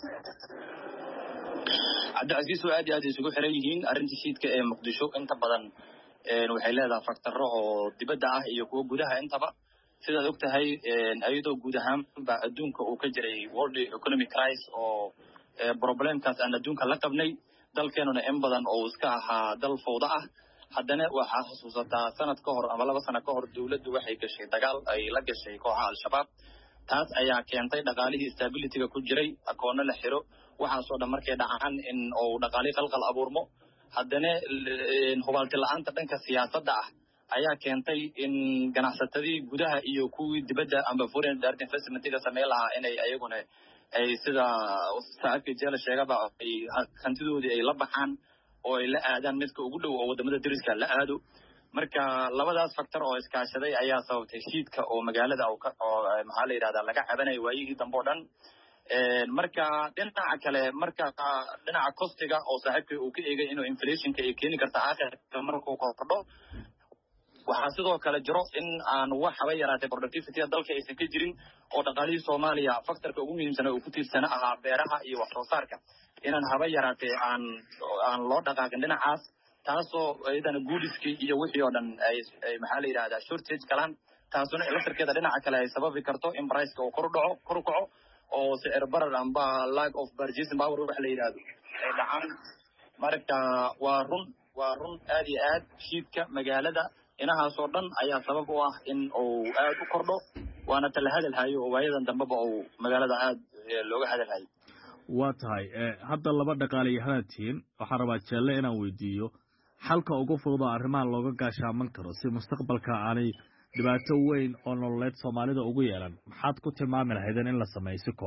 Speaker 23: cabdicasiis aad iyo aad isugu xiran yihiin arrinta shiidka ee Muqdisho inta badan waxay leedahay faktaro oo dibadda ah iyo kuwa gudaha intaba sidaad ogtahay ayadoo guud ahaan ba adduunka uu ka jiray world economic crisis oo problemkaas aan adduunka la qabnay dalkeenuna in badan oo iska ahaa dal fowda ah haddana waxaa xusuusataa sanad ka hor ama 2 sano ka hor dawladdu waxay gashay dagaal ay la gashay kooxaha al-shabaab taas ayaa keentay dhaqaalihii stability-ga ku jiray akoonno la xiro waxaasoo dhan markay dhacaan in uu dhaqaale qalqal abuurmo haddana hubaalti la'aanta dhanka siyaasadda ah ayaa keentay in ganacsatadii gudaha iyo kuwii dibadda ama foreign direct investment-ga sameey lahaa inay ayaguna ay sida saaxiibkii Jelle sheegaba ay hantidoodii ay la baxaan oo ay la aadaan midka ugu dhow oo wadamada deriska la aado. marka labadaas factor oo iskaashaday ayaa sababtay shiidka oo magaalada oo maxaa la yiraahdaa laga cabanayo waayihii dambe oo dhan. marka dhinaca kale marka dhinaca costiga oo saaxiibkii uu ka eegay inuu inflationka ay keeni karta aakhirka markuu kordho waxaa sidoo kale jiro in aan wax haba yaraatay productivity dalka aysan ka jirin oo dhaqaalihii Soomaaliya factorka ugu muhiimsan oo ku tiirsan ahaa beeraha iyo wax soo saarka inaan haba yaraatay aan loo dhaqaaqin dhinacaas taasoo ayadana goodiskii iyo wixii oo dhan ay maxaa la yiraahdaa shortage kalaan taasuna electricada dhinaca kale ay sababi karto in price-ka uu kor u kaco oo sicir barar amba lack of purchasing power wax la yiraahdo ay dhacaan. marka waa run aad iyo aad shiidka magaalada inahaasoo dhan ayaa sabab u ah in uu aad u kordho waana tala hadalhayo oo waayadan dambeba uu magaalada aad looga hadalhayo.
Speaker 2: waa tahay hadda laba dhaqaalayahantiin waxaan rabaa Jelle inaan weydiiyo xalka ugu fudud arrimaha looga gaashaaman karo si mustaqbalka aanay dhibaato weyn oo nololeed Soomaalida ugu yeelan maxaad ku tilmaami lahaydeen in la sameeyo si kooban?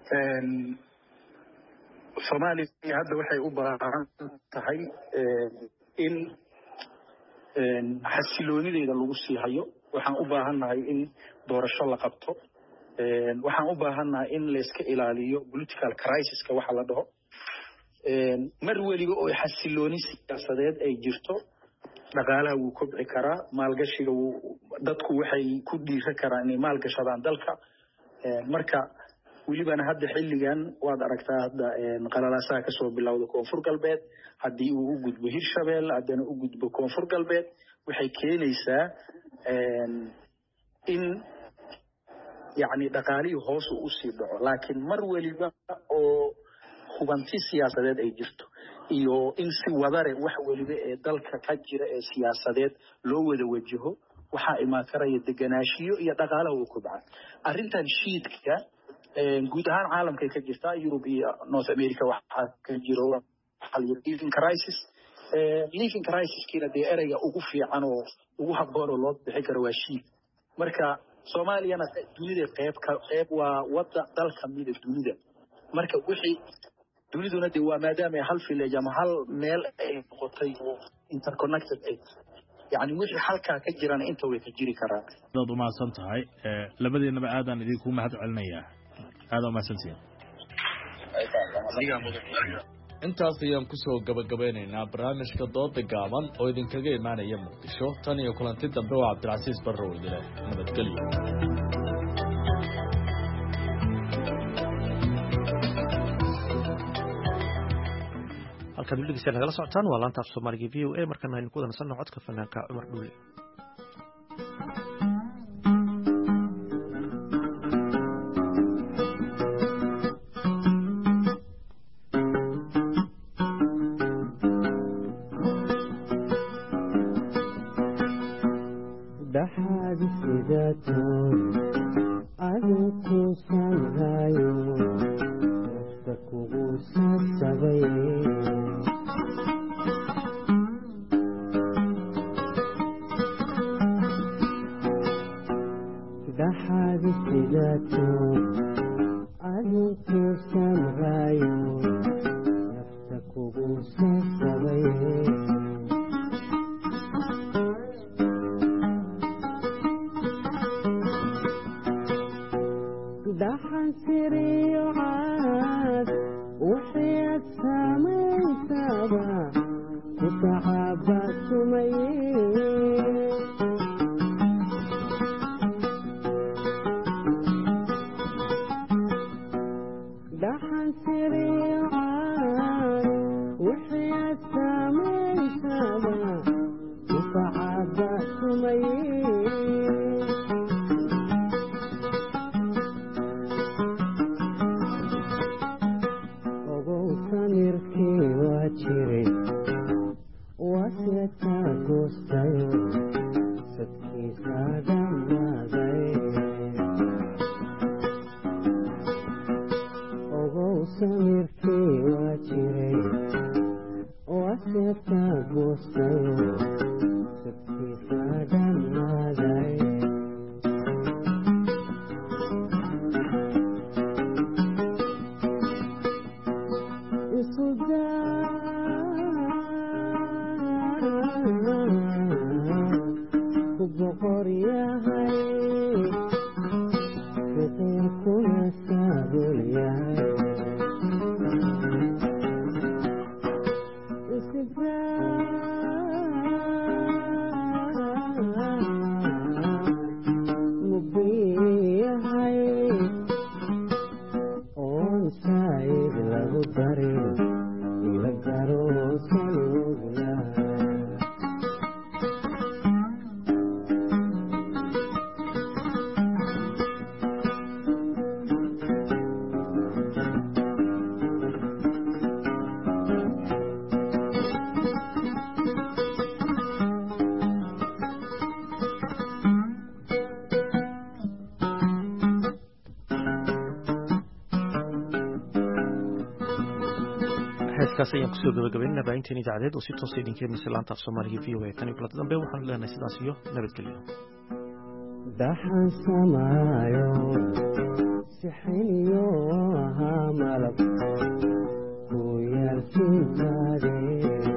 Speaker 22: Soomaaliya hadda waxay u baahan tahay in xasiloonideeda lagu sii hayo. Waxaan u baahannahay in doorasho la qabto. Waxaan u baahannahay in la iska ilaaliyo political crisis-ka waxa la dhaho. Mar waliba oo xasilooni siyaasadeed ay jirto, dhaqaalaha wuu kobci karaa, maalgashiga dadku waxay ku dhiiri karaan inay maalgashadaan dalka. Marka welibana hadda xilligan waad aragtaa hadda qalalaasaha ka soo bilowda Koonfur Galbeed, haddii uu u gudbo Hirshabelle, haddana u gudbo Koonfur Galbeed, waxay keenaysaa in yacni dhaqaalihii hoos u sii dhaco. Laakiin mar waliba oo hubanti siyaasadeed ay jirto iyo in si wadare wax waliba ee dalka ka jira ee siyaasadeed loo wada wajaho, waxaa imaan karaya deganaashiyo iyo dhaqaalaha uu kobca. Arrintan shiidka guud ahaan caalamkay ka jirtaa. Europe iyo North America waxaa ka jiro living crisis. Living crisis-kiina dee ereyga ugu fiican oo ugu habboon oo loo bixi karo waa shiid. Marka Soomaaliyana dunida qayb waa wadda dal ka mid ah dunida. Marka wixii duniduna dee waa maadaama hal village ama hal meel ay noqotay interconnected ay, yani wixii halkaa ka jirana inta way ka jiri karaan.
Speaker 2: Dad u mahadsan tahay. Labadiinaba aadaan idinku mahad celinayaa. aad u mahadsantihiin. intaas ayaan kusoo gabagabeynaynaa barnaamijka dooda gaaban oo idinkaga imaanaya Muqdisho. Tan iyo kulanti dambe waa Cabdilcasiis Barrow idile. Nabadgelyo.
Speaker 1: halkan dhegeystayaal nagala socotaan waa laanta af Soomaaliga VOA. markana aynu ku wada nasanno codka fanaanka Cumar Dhuule. heeskaas ayaan kusoo gabagabaynaa baahinteena idaacadeed oo si toos idinka imanaysa laanta af Soomaaliga VOA. tan iyo kulanti dambe waxaan leenahay sidaas iyo nabadgelyo.
Speaker 4: daxan samaayo sixiniyo ahaa malab ku yaarsintaade